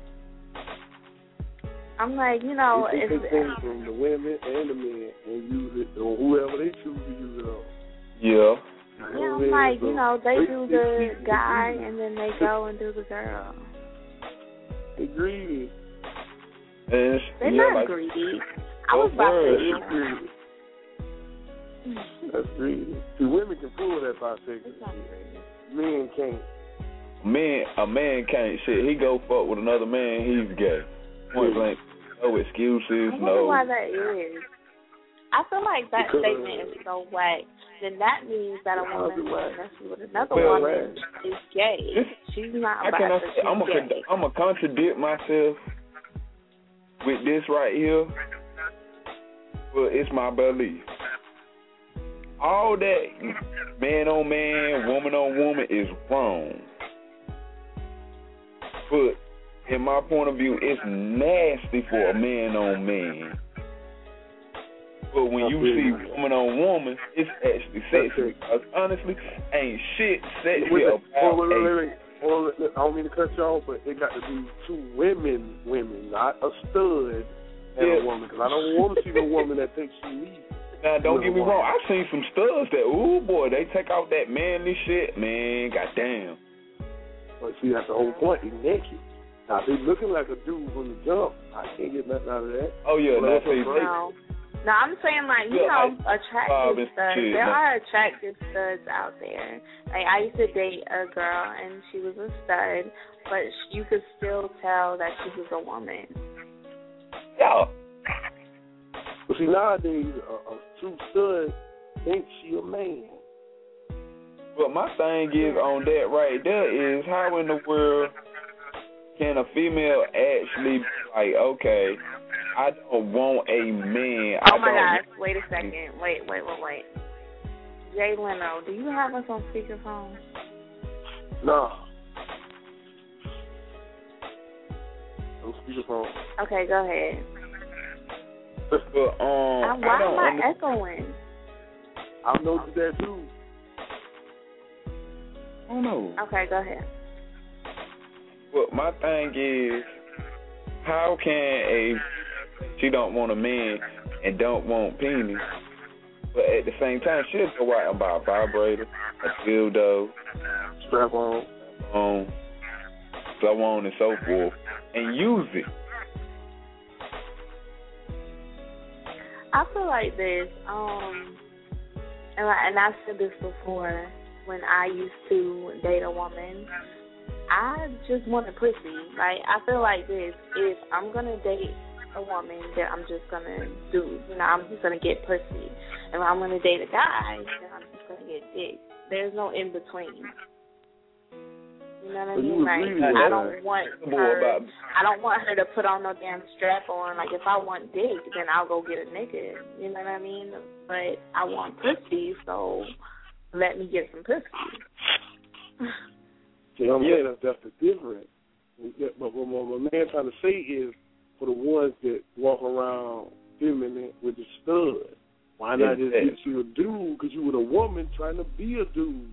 Speaker 7: I'm like, you know,
Speaker 13: They
Speaker 7: it's,
Speaker 13: take things from the women and the men and use it on whoever they choose to use it on.
Speaker 14: Yeah.
Speaker 7: yeah, I'm like, you know, they do the guy and then they go and do the girl.
Speaker 13: They greedy.
Speaker 14: And
Speaker 7: They're
Speaker 14: yeah,
Speaker 7: not
Speaker 14: like,
Speaker 7: greedy. I was about
Speaker 13: That's
Speaker 7: to
Speaker 13: greedy. That's greedy. See, women can pull that bisexual. Men can't.
Speaker 14: Man, a man can't shit. He go fuck with another man, he's gay. Point blank. No excuses,
Speaker 7: I wonder
Speaker 14: no.
Speaker 7: why that is. I feel like that
Speaker 14: Because-
Speaker 7: statement is so whack. Then that means that a woman who mess with another
Speaker 14: Well,
Speaker 7: woman is gay. She's not
Speaker 14: How
Speaker 7: about
Speaker 14: can I
Speaker 7: to.
Speaker 14: say,
Speaker 7: She's
Speaker 14: I'm
Speaker 7: gay.
Speaker 14: gonna I'm gonna contradict myself with this right here, but it's my belief. All that man on man, woman on woman is wrong. But in my point of view, it's nasty for a man on man. But when you see woman on woman, it's actually sexy. Because honestly, ain't shit sexy
Speaker 13: Wait,
Speaker 14: about
Speaker 13: wait, wait,
Speaker 14: a-
Speaker 13: wait, wait. Hold on, I don't mean to cut you off, but it got to be two women, women, not a stud and
Speaker 14: Yeah.
Speaker 13: a woman. Because I don't want to see no woman that thinks she needs.
Speaker 14: Now, don't get me wrong. I've seen some studs that, ooh, boy, they take out that manly shit, man. Goddamn.
Speaker 13: But see, that's the whole point. He's naked. Now, if they looking like a dude from the jump, I can't get nothing out of that.
Speaker 14: Oh, yeah,
Speaker 13: Well,
Speaker 14: no,
Speaker 13: that's
Speaker 14: see,
Speaker 13: a
Speaker 14: they-
Speaker 7: No. No, I'm saying like, you
Speaker 14: Yeah,
Speaker 7: know,
Speaker 14: like,
Speaker 7: attractive
Speaker 14: Bob and
Speaker 7: studs.
Speaker 14: shit,
Speaker 7: There
Speaker 14: man.
Speaker 7: are attractive studs out there. Like I used to date a girl and she was a stud, but sh- you could still tell that she was a woman.
Speaker 14: Yeah.
Speaker 13: But see, nowadays, a, a true stud thinks she a man.
Speaker 14: But my thing is on that right there is how in the world can a female actually be like, okay, I don't want a man.
Speaker 7: Oh
Speaker 14: I
Speaker 7: my
Speaker 14: don't
Speaker 7: gosh! Wait a second. Wait, wait, wait, wait. Jay Leno, do you have us on speakerphone?
Speaker 13: No. No speakerphone.
Speaker 7: Okay, go ahead.
Speaker 14: But um,
Speaker 7: Uh,
Speaker 14: I
Speaker 7: why
Speaker 14: don't
Speaker 7: am I
Speaker 14: under-
Speaker 7: echoing?
Speaker 13: I know that too.
Speaker 14: I don't know.
Speaker 7: Okay, go ahead.
Speaker 14: But my thing is, how can a she don't want a man and don't want penis, but at the same time she'll go out and buy a vibrator, a dildo,
Speaker 13: strap on,
Speaker 14: um, so on and so forth, and use it.
Speaker 7: I feel like this, um, and I, and I've said this before. When I used to date a woman, I just wanted pussy. Like I feel like this: if I'm gonna date a woman, that I'm just gonna do, you know, I'm just gonna get pussy. And if I'm gonna date a guy, then I'm just gonna get dick. There's no in between. You know what I
Speaker 13: So you
Speaker 7: mean? Like
Speaker 13: agree with
Speaker 7: I
Speaker 13: that.
Speaker 7: don't want
Speaker 14: More
Speaker 7: her.
Speaker 14: about-
Speaker 7: I don't want her to put on no damn strap on. Like if I want dick, then I'll go get a nigga. You know what I mean? But I want pussy, so let me get some pussy.
Speaker 13: See, I'm saying that's that's the difference. But what my man trying to say is, for the ones that walk around feminine with the stud, why not just
Speaker 14: Exactly.
Speaker 13: get you a dude? Because you were a woman trying to be a dude.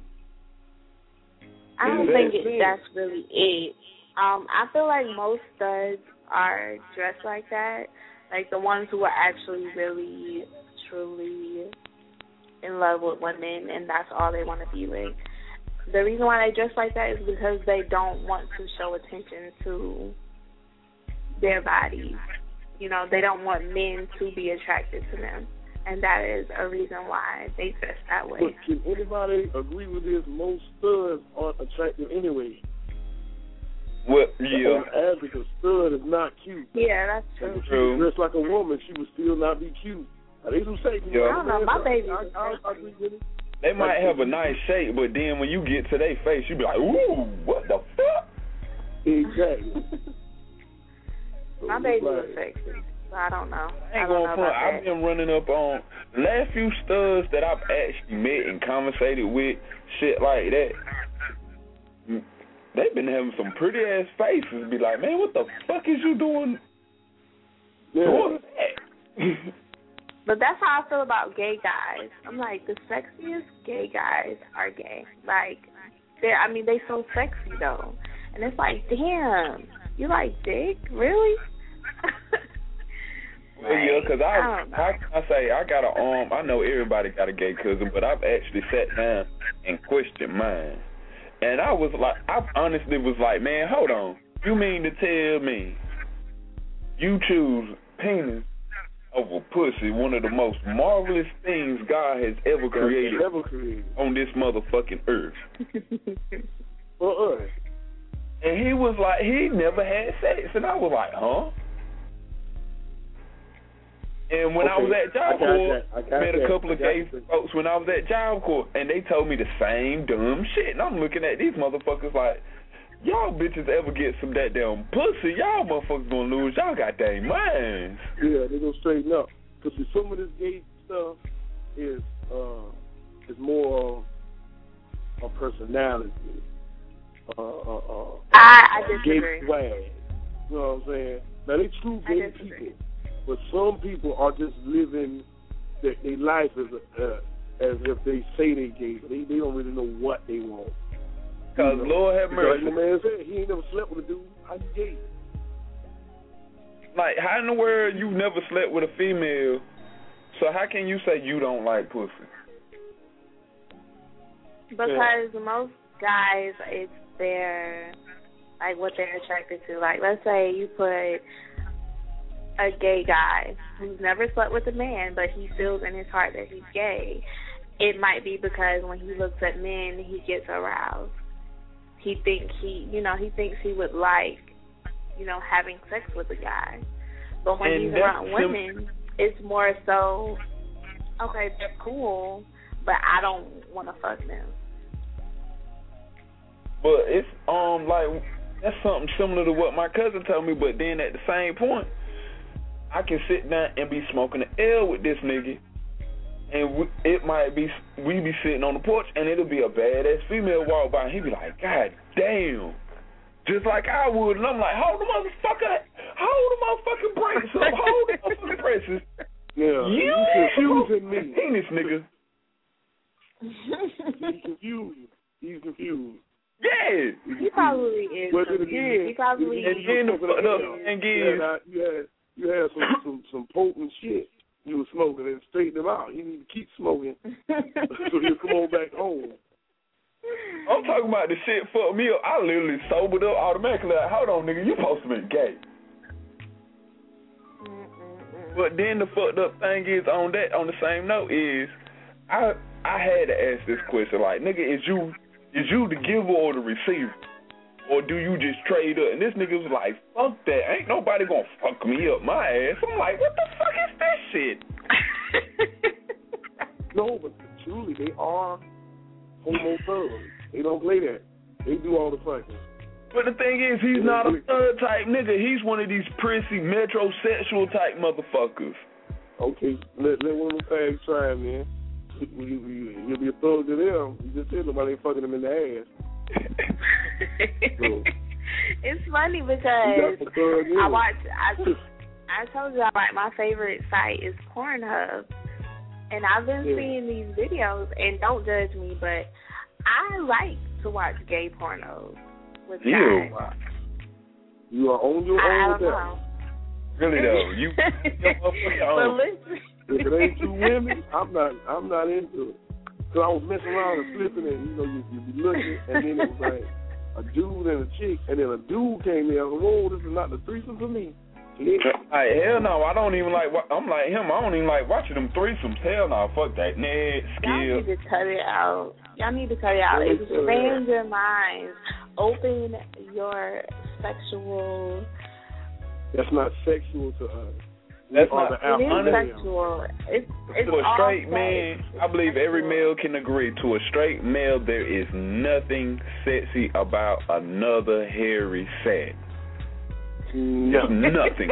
Speaker 7: I don't think it, that's really it. Um, I feel like most studs are dressed like that. Like the ones who are actually really, truly in love with women, and that's all they want to be with. The reason why they dress like that is because they don't want to show attention to their bodies. You know, they don't want men to be attracted to them. And that is a reason why they dress that way.
Speaker 13: But can anybody agree with this? Most studs aren't attractive anyway.
Speaker 14: Well, yeah.
Speaker 13: On average, a stud is not cute.
Speaker 7: Yeah, that's true.
Speaker 13: If she was dressed like a woman, she would still not be cute. Now, they do say,
Speaker 14: Yeah.
Speaker 7: I don't know, my baby
Speaker 13: I,
Speaker 7: is
Speaker 13: I, I agree with it.
Speaker 14: They might have a nice shape, but then when you get to their face, you be like, ooh, what the fuck?
Speaker 13: Exactly.
Speaker 7: My baby was sexy, so I don't know.
Speaker 14: I
Speaker 7: I
Speaker 14: ain't
Speaker 7: don't know
Speaker 14: going front.
Speaker 7: about
Speaker 14: I've
Speaker 7: that.
Speaker 14: been running up on the last few studs that I've actually met and conversated with, shit like that. mm, They've been having some pretty ass faces. Be like, man, what the fuck is you doing?
Speaker 13: Yeah.
Speaker 14: Doing that?
Speaker 7: But that's how I feel about gay guys. I'm like, the sexiest gay guys are gay. Like, they're, I mean, they so sexy though, and it's like, damn, you like dick, really?
Speaker 14: Well, yeah, because I,
Speaker 7: I, don't know.
Speaker 14: I, I say I got a um, I know everybody got a gay cousin, but I've actually sat down and questioned mine, and I was like, I honestly was like, man, hold on, you mean to tell me you choose penis over pussy, one of the most marvelous things God has ever created,
Speaker 13: ever created.
Speaker 14: on this motherfucking earth?
Speaker 13: For us.
Speaker 14: And he was like, he never had sex, and I was like, huh? And when
Speaker 13: okay.
Speaker 14: I was at Job Corps, I, I met a
Speaker 13: that.
Speaker 14: couple of gay folks when I was at Job Corps, and they told me the same dumb shit. And I'm looking at these motherfuckers like, y'all bitches ever get some that damn pussy, y'all motherfuckers gonna lose y'all goddamn minds.
Speaker 13: Yeah, they gonna straighten up. Because some of this gay stuff is uh, is more a personality. Uh, uh, uh,
Speaker 7: I, I
Speaker 13: gay
Speaker 7: disagree.
Speaker 13: swag. You know what I'm saying? Now, they true gay people. But some people are just living their, their life as a, uh, as if they say they gay, but they, they don't really know what they want.
Speaker 14: Because you know, Lord have mercy.
Speaker 13: Like my man said, he ain't never slept with a dude. How you gay?
Speaker 14: Like, how in the world you never slept with a female, so how can you say you don't like pussy?
Speaker 7: Because yeah. most guys, it's their, like, what they're attracted to. Like, let's say you put a gay guy who's never slept with a man, but he feels in his heart that he's gay. It might be because when he looks at men, he gets aroused. He thinks he, you know, he thinks he would like, you know, having sex with a guy. But when
Speaker 14: and
Speaker 7: he's around women, it's more so, okay, they're cool, but I don't want to fuck them.
Speaker 14: But it's um like that's something similar to what my cousin told me. But then at the same point, I can sit down and be smoking the L with this nigga, and we, it might be we be sitting on the porch, and it'll be a badass female walk by, and he be like, God damn, just like I would, and I'm like, hold the motherfucker, hold the motherfucking brakes up, hold the motherfucking presses.
Speaker 13: Yeah,
Speaker 14: you
Speaker 13: confusing me,
Speaker 14: penis nigga.
Speaker 13: He's confused. He's confused.
Speaker 14: Yeah,
Speaker 7: he probably is.
Speaker 13: But then again,
Speaker 7: he probably
Speaker 14: and then the fuck up and
Speaker 13: again, you had you had some some some potent shit you were smoking and straighten them out. You need to keep smoking so you come on back home.
Speaker 14: I'm talking about the shit fucked me up. I literally sobered up automatically. Like, hold on, nigga, you supposed to be gay. Mm-mm-mm. But then the fucked up thing is on that on the same note is I I had to ask this question like, nigga, is you is you the giver or the receiver? Or do you just trade up? And this nigga was like, fuck that. Ain't nobody gonna fuck me up my ass. I'm like, what the fuck is that shit?
Speaker 13: No, but truly, they are homo thugs. They don't play that. They do all the fucking.
Speaker 14: But the thing is, he's not a thug type nigga. He's one of these prissy, metrosexual type motherfuckers.
Speaker 13: Okay, let, let one of them fags try it, man. You, you, you'll be a thug to them. You just said nobody ain't fucking them in the ass. So,
Speaker 7: it's funny because I watch. I I told you like my favorite site is Pornhub, and I've been yeah. seeing these videos. And don't judge me, but I like to watch gay pornos with
Speaker 14: you.
Speaker 7: guys.
Speaker 13: You are on your
Speaker 7: I,
Speaker 13: own
Speaker 7: I
Speaker 13: with
Speaker 7: don't
Speaker 13: that.
Speaker 7: know.
Speaker 14: Really though, you.
Speaker 7: But listen,
Speaker 13: if it ain't two women, I'm not. I'm not into it. Cause I was messing around and flipping, and you know you you be looking, and then it was like a dude and a chick, and then a dude came in. I was like, whoa, this is not the threesome for me. Yeah.
Speaker 14: Like, hell no, I don't even like. I'm like him. I don't even like watching them threesomes. Hell no, fuck that. Ned, Skill.
Speaker 7: Y'all need to cut it out. Y'all need to cut it out. Expand your minds. Open your sexual.
Speaker 13: That's not sexual to us.
Speaker 14: That's not
Speaker 7: it is sexual. It's, it's
Speaker 14: to a straight
Speaker 7: all
Speaker 14: man,
Speaker 7: sex.
Speaker 14: I believe every male can agree. To a straight male, there is nothing sexy about another hairy sack.
Speaker 13: No.
Speaker 14: Nothing.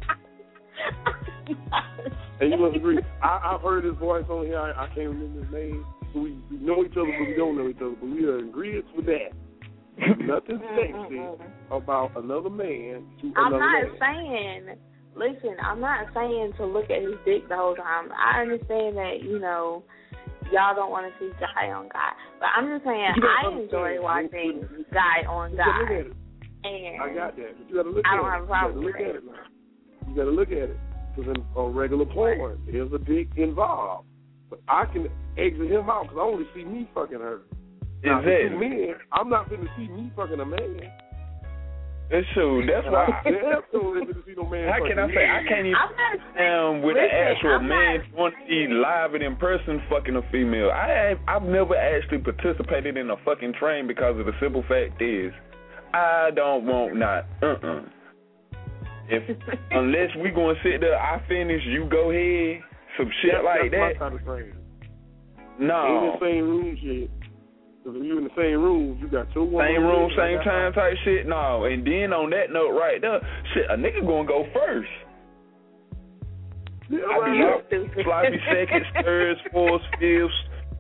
Speaker 13: And you must agree. I, I've heard his voice on here. I, I can't remember his name. So we, we know each other, but we don't know each other. But we are in agreement with that. Nothing sexy about another man to
Speaker 7: I'm
Speaker 13: another
Speaker 7: not
Speaker 13: man.
Speaker 7: saying. Listen, I'm not saying to look at his dick the whole time. I understand that, you know, y'all don't want to see guy on guy. But I'm just saying,
Speaker 13: You gotta
Speaker 7: I enjoy
Speaker 13: understand.
Speaker 7: watching guy on
Speaker 13: You gotta look
Speaker 7: guy.
Speaker 13: at it.
Speaker 7: And
Speaker 13: I got that. But you gotta look
Speaker 7: I
Speaker 13: at
Speaker 7: don't
Speaker 13: it.
Speaker 7: have a problem
Speaker 13: You
Speaker 7: with
Speaker 13: gotta look
Speaker 7: it.
Speaker 13: at it now. You gotta look at it. Because in on regular porn, there's a dick involved. But I can exit him out because I only see me fucking her. Now,
Speaker 14: Exactly.
Speaker 13: if you men, I'm not going to see me fucking a man.
Speaker 14: That's true. That's
Speaker 13: And
Speaker 14: why.
Speaker 13: I absolutely didn't see no man
Speaker 14: How
Speaker 13: fucking
Speaker 14: can I say? I can't even
Speaker 7: I'm not,
Speaker 14: um, with
Speaker 7: listen,
Speaker 14: an actual
Speaker 7: I'm
Speaker 14: man
Speaker 7: not-
Speaker 14: want to see live and in person fucking a female. I have, I've never actually participated in a fucking train because of the simple fact is I don't want not. Uh-uh. If unless we gonna sit there, I finish, you go ahead, some shit
Speaker 13: that's,
Speaker 14: like
Speaker 13: that's
Speaker 14: that.
Speaker 13: my kind of thing.
Speaker 14: No.
Speaker 13: Ain't in the same room shit. Because if you in the same room, you got two women.
Speaker 14: Same room,
Speaker 13: and I
Speaker 14: same
Speaker 13: got
Speaker 14: time type shit. No. And then on that note right there, shit, a nigga gonna go first.
Speaker 13: Yeah,
Speaker 14: I
Speaker 13: right.
Speaker 14: be up sloppy seconds, thirds, fourths, fifths.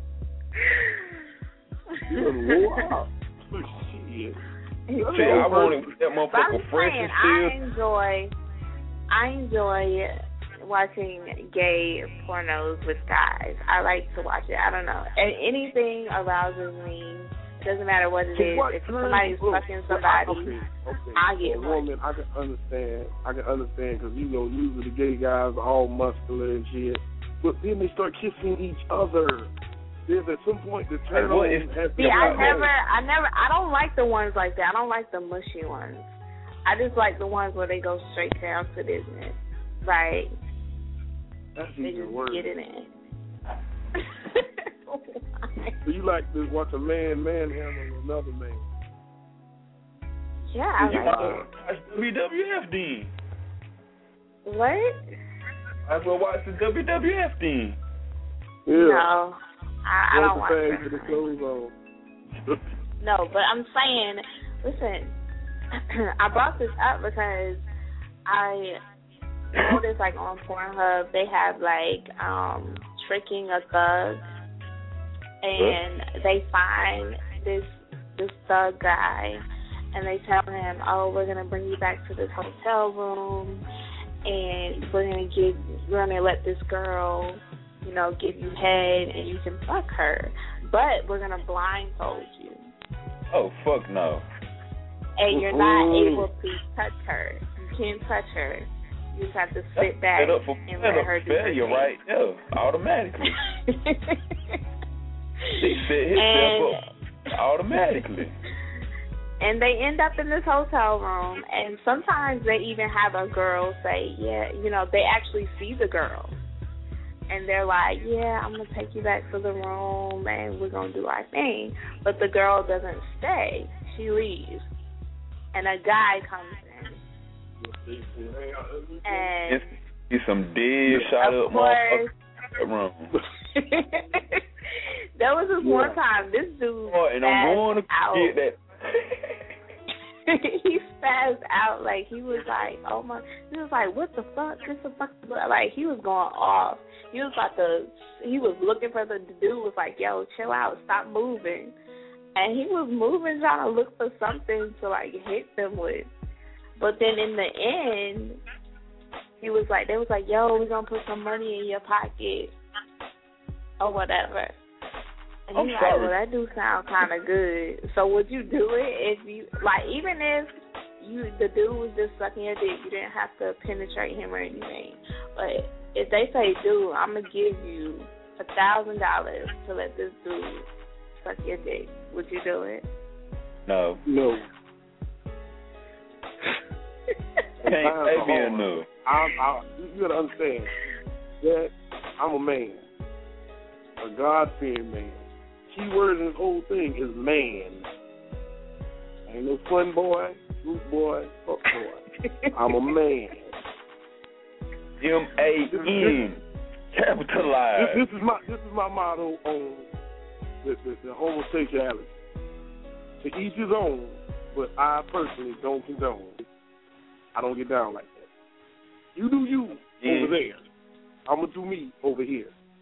Speaker 13: You done wore out. Shit.
Speaker 14: Shit, I want it with that
Speaker 7: But I'm
Speaker 14: motherfucker
Speaker 7: just
Speaker 14: fresh
Speaker 7: saying,
Speaker 14: and
Speaker 7: I
Speaker 14: still.
Speaker 7: enjoy, I enjoy watching gay pornos with guys. I like to watch it. I don't know. And anything arouses me. It doesn't matter what it
Speaker 13: So
Speaker 7: is.
Speaker 13: what
Speaker 7: If
Speaker 13: turns-
Speaker 7: somebody's
Speaker 13: look,
Speaker 7: fucking
Speaker 13: look,
Speaker 7: somebody,
Speaker 13: okay, okay.
Speaker 7: I get
Speaker 13: For a woman, I can understand. I can understand because you know usually the gay guys are all muscular and shit, but then they start kissing each other. There's at some point the turn
Speaker 14: what
Speaker 13: on
Speaker 14: is-
Speaker 13: has to
Speaker 7: See, I
Speaker 13: come.
Speaker 7: never, I never, I don't like the ones like that. I don't like the mushy ones. I just like the ones where they go straight down to business. Like,
Speaker 13: That's
Speaker 7: they
Speaker 13: even
Speaker 7: just
Speaker 13: worse.
Speaker 7: get it in.
Speaker 13: So you like to watch a man manhandle another man?
Speaker 7: Yeah, I
Speaker 14: You
Speaker 7: like
Speaker 14: might
Speaker 7: it.
Speaker 14: watch W W F then.
Speaker 7: What?
Speaker 14: I will watch the W W F then.
Speaker 13: Yeah.
Speaker 7: No, I, I don't watch
Speaker 13: thing
Speaker 7: that.
Speaker 13: to the clothes on.
Speaker 7: No, but I'm saying, listen, I brought this up because I noticed, like, on Pornhub, they have, like, um, tricking a thug, and they find this this thug guy, and they tell him, oh, we're going to bring you back to this hotel room, and we're going to give, we're going to let this girl, you know, give you head, and you can fuck her, but we're going to blindfold you.
Speaker 14: Oh, fuck no.
Speaker 7: And you're not
Speaker 14: Ooh.
Speaker 7: able to touch her. You can't touch her. You just have to
Speaker 14: That's
Speaker 7: sit back
Speaker 14: set up for
Speaker 7: and
Speaker 14: set
Speaker 7: let
Speaker 14: up
Speaker 7: her
Speaker 14: for
Speaker 7: do her
Speaker 14: failure
Speaker 7: thing.
Speaker 14: right there, automatically. They set himself
Speaker 7: and,
Speaker 14: up automatically.
Speaker 7: and they end up in this hotel room, and sometimes they even have a girl say, yeah, you know, they actually see the girl. And they're like, yeah, I'm going to take you back to the room, and we're going to do our thing. But the girl doesn't stay. She leaves. And a guy comes in. And
Speaker 14: He's some dead shot
Speaker 7: of
Speaker 14: up
Speaker 7: course,
Speaker 14: motherfucker room.
Speaker 7: there was this one time, this dude
Speaker 14: Oh, and I'm going to
Speaker 7: out.
Speaker 14: get that.
Speaker 7: He spazzed out, like, he was like, oh my, he was like, what the fuck, this the fuck, like, he was going off. He was about to, he was looking for the, the dude was like, yo, chill out, stop moving. And he was moving, trying to look for something to, like, hit them with. But then in the end, he was like, they was like, yo, we're going to put some money in your pocket or whatever. And
Speaker 14: I'm
Speaker 7: he's like,
Speaker 14: sorry.
Speaker 7: well, that do sound kind of good. So would you do it if you, like, even if you the dude was just sucking your dick, you didn't have to penetrate him or anything. But if they say, dude, I'm going to give you a thousand dollars to let this dude suck your dick, would you do it?
Speaker 14: No.
Speaker 13: No.
Speaker 14: Can't pay me enough.
Speaker 13: I'm, I, you gotta understand that I'm a man, a God-fearing man. Key word in this whole thing is man. Ain't no fun boy, root boy, fuck boy. I'm a man.
Speaker 14: M A N capitalized.
Speaker 13: This, this is my this is my motto on the, the, the homosexuality. To each his own, but I personally don't condone. I don't get down like that. You do you
Speaker 14: Yeah.
Speaker 13: over there. I'm gonna do me over here.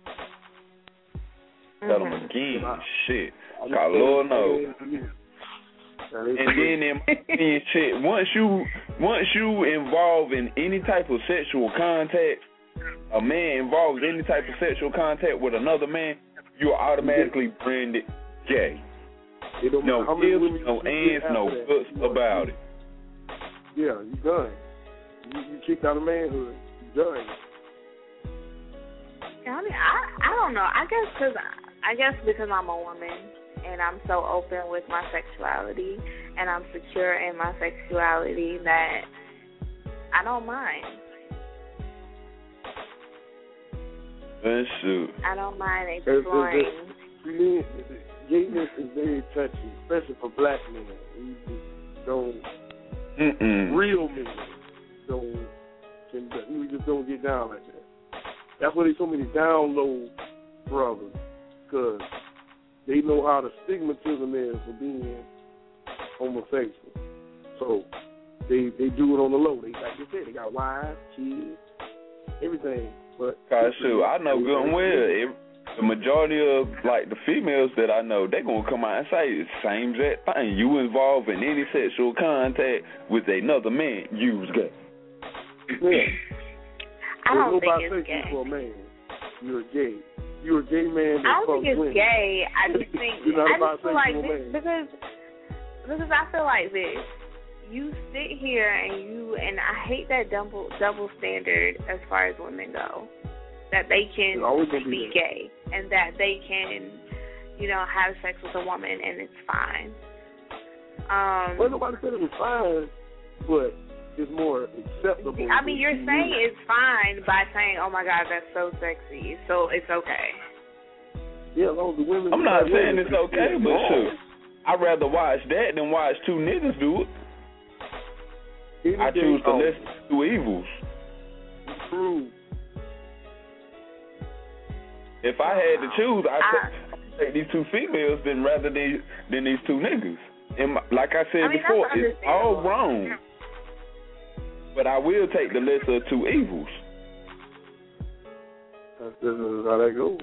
Speaker 14: Tell them again. Shit. God, Lord knows. And then in my opinion, shit, once you once you involve in any type of sexual contact, a man involves any type of sexual contact with another man, you're automatically branded gay.
Speaker 13: It don't
Speaker 14: No
Speaker 13: matter how many
Speaker 14: ifs,
Speaker 13: women
Speaker 14: no
Speaker 13: you get
Speaker 14: ands,
Speaker 13: after
Speaker 14: no
Speaker 13: that,
Speaker 14: buts
Speaker 13: you know,
Speaker 14: about it.
Speaker 13: Yeah, you done. You, you kicked out of manhood. You done.
Speaker 7: I mean, I I don't know. I guess because I guess because I'm a woman and I'm so open with my sexuality and I'm secure in my sexuality that I don't mind.
Speaker 14: That's shoot.
Speaker 7: I don't mind
Speaker 13: There's-
Speaker 7: exploring.
Speaker 13: there's- men- Gayness is very touchy, especially for black men. We just don't.
Speaker 14: Mm-mm.
Speaker 13: Real men don't. Can, we just don't get down like that. That's why there's so many down low brothers, because they know how the stigmatism is for being homosexual. So they they do it on the low. They like you said, they got wives, kids, everything. But
Speaker 14: Cause shoot, I know good and well, it, the majority of like the females that I know, they gonna come out and say the same exact thing. You involved in any sexual contact with another man, you was gay.
Speaker 13: Yeah.
Speaker 7: I don't
Speaker 13: There's no
Speaker 7: think it's
Speaker 13: bisexual
Speaker 7: gay.
Speaker 13: for a man. You're a gay. You're a gay man. That
Speaker 7: I don't think
Speaker 13: fucks
Speaker 7: it's
Speaker 13: women.
Speaker 7: gay. I just think
Speaker 13: You're not
Speaker 7: I
Speaker 13: a
Speaker 7: just feel like
Speaker 13: bisexual
Speaker 7: this
Speaker 13: man.
Speaker 7: because because I feel like this. You sit here and you and I hate that double double standard as far as women go. That they can
Speaker 13: It's always gonna
Speaker 7: be
Speaker 13: be
Speaker 7: gay and that they can, you know, have sex with a woman and it's fine. Um,
Speaker 13: Well, nobody said it was fine, but it's more acceptable.
Speaker 7: I mean, you're
Speaker 13: to
Speaker 7: saying
Speaker 13: you.
Speaker 7: it's fine by saying, "Oh my God, that's so sexy," so it's okay.
Speaker 13: Yeah, as long as the women.
Speaker 14: I'm not
Speaker 13: like
Speaker 14: saying
Speaker 13: women,
Speaker 14: it's okay,
Speaker 13: it's
Speaker 14: but
Speaker 13: wrong.
Speaker 14: shoot, I'd rather watch that than watch two niggas do it.
Speaker 13: Anything
Speaker 14: I choose to
Speaker 13: else.
Speaker 14: listen to two evils.
Speaker 13: True.
Speaker 14: If I had to choose, I'd
Speaker 7: I,
Speaker 14: take these two females than rather than than these two niggas. And my, like I said
Speaker 7: I mean,
Speaker 14: before,
Speaker 7: that's
Speaker 14: it's all wrong. But I will take the lesser of two evils.
Speaker 13: That's, that's how that goes.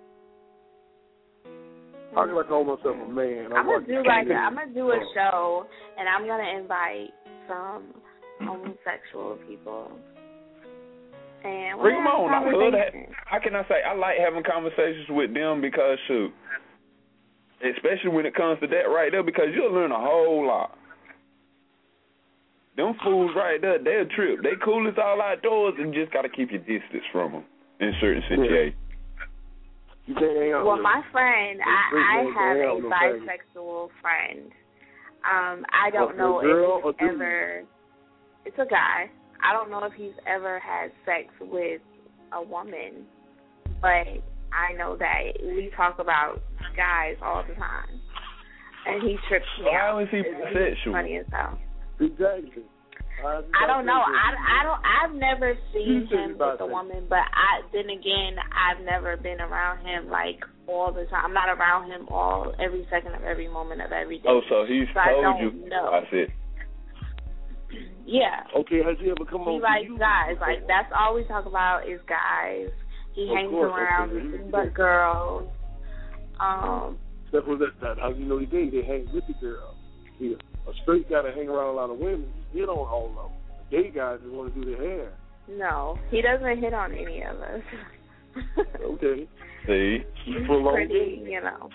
Speaker 13: How can I call myself a man?
Speaker 7: I'm gonna do like a, I'm gonna do a
Speaker 13: Oh.
Speaker 7: show, and I'm gonna invite some homosexual people. And we're
Speaker 14: Bring them
Speaker 7: gonna
Speaker 14: on.
Speaker 7: have
Speaker 14: I
Speaker 7: a
Speaker 14: love that.
Speaker 7: conversation.
Speaker 14: How can I say? I like having conversations with them because, shoot, especially when it comes to that right there, because you'll learn a whole lot. Them fools right there, they'll trip. They cool as all outdoors, and you just got to keep your distance from them in certain situations.
Speaker 13: You can't hang out
Speaker 7: Well,
Speaker 13: with
Speaker 7: my friend, I, I
Speaker 13: They
Speaker 7: have
Speaker 13: can't
Speaker 7: a
Speaker 13: hang out with no
Speaker 7: bisexual friend. Um, I don't
Speaker 13: A
Speaker 7: know
Speaker 13: girl
Speaker 7: if
Speaker 13: or
Speaker 7: he's
Speaker 13: dude?
Speaker 7: ever. It's a guy. I don't know if he's ever had sex with a woman, but I know that we talk about guys all the time, and he trips me
Speaker 14: So how
Speaker 7: out.
Speaker 14: is he
Speaker 7: It's- he's
Speaker 14: bisexual?
Speaker 7: Funny as hell.
Speaker 13: Exactly.
Speaker 7: I don't know. I, I don't. I've never seen
Speaker 13: You said
Speaker 7: him
Speaker 13: about
Speaker 7: with a
Speaker 13: that.
Speaker 7: woman, but I then again, I've never been around him like all the time. I'm not around him all every second of every moment of every day.
Speaker 14: Oh, so he's
Speaker 7: So I
Speaker 14: told
Speaker 7: don't
Speaker 14: you.
Speaker 7: know.
Speaker 14: I said,
Speaker 7: Yeah.
Speaker 13: Okay, has he ever come
Speaker 7: He
Speaker 13: on? to
Speaker 7: likes
Speaker 13: you
Speaker 7: guys.
Speaker 13: before?
Speaker 7: Like that's all we talk about is guys. He
Speaker 13: Of
Speaker 7: hangs
Speaker 13: course,
Speaker 7: around
Speaker 13: okay.
Speaker 7: nothing but girls. Um.
Speaker 13: That's what that, that. How you know he gay? They hang with the girl. Yeah. A straight guy that hang around a lot of women, he don't all of them. Gay guys just want to do their hair.
Speaker 7: No, he doesn't hit on any of us.
Speaker 13: Okay.
Speaker 14: see,
Speaker 7: He's
Speaker 13: For a long
Speaker 7: pretty, you know.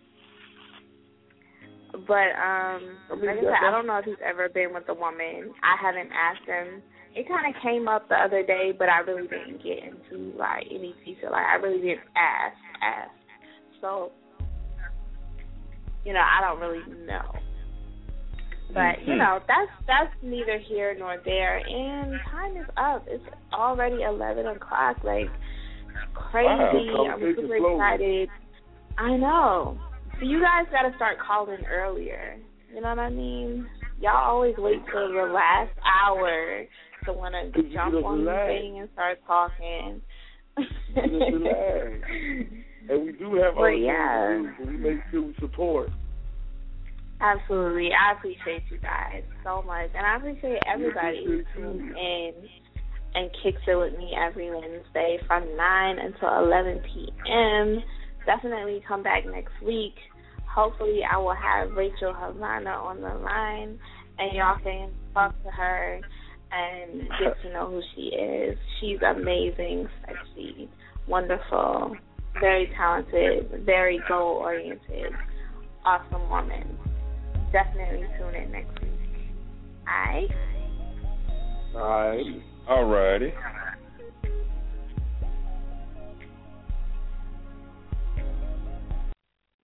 Speaker 7: But um,
Speaker 13: I mean,
Speaker 7: like I
Speaker 13: that-
Speaker 7: said, I don't know if he's ever been with a woman. I haven't asked him. It kind of came up the other day, but I really didn't get into like any detail. Like I really didn't ask, ask. So, you know, I don't really know. But you
Speaker 14: Mhm.
Speaker 7: know, that's that's neither here nor there. And time is up. It's already eleven o'clock. Like crazy.
Speaker 13: Wow.
Speaker 7: I'm super excited. I know. So you guys got to start calling earlier. You know what I mean? Y'all always wait till the last hour to want to
Speaker 13: You
Speaker 7: jump
Speaker 13: just
Speaker 7: on the
Speaker 13: relax.
Speaker 7: thing and start talking.
Speaker 13: You just relax. And we do have
Speaker 7: But
Speaker 13: other
Speaker 7: yeah.
Speaker 13: things to do, and we make sure we support.
Speaker 7: Absolutely. I appreciate you guys so much. And I appreciate everybody who tunes in and kicks it with me every Wednesday from nine until eleven p.m. Definitely come back next week. Hopefully I will have Rachel Havana on the line and y'all can talk to her and get to know who she is. She's amazing, sexy, wonderful, very talented, very goal-oriented, awesome woman. Definitely tune in next week. Alright?
Speaker 13: Alright.
Speaker 14: Alrighty.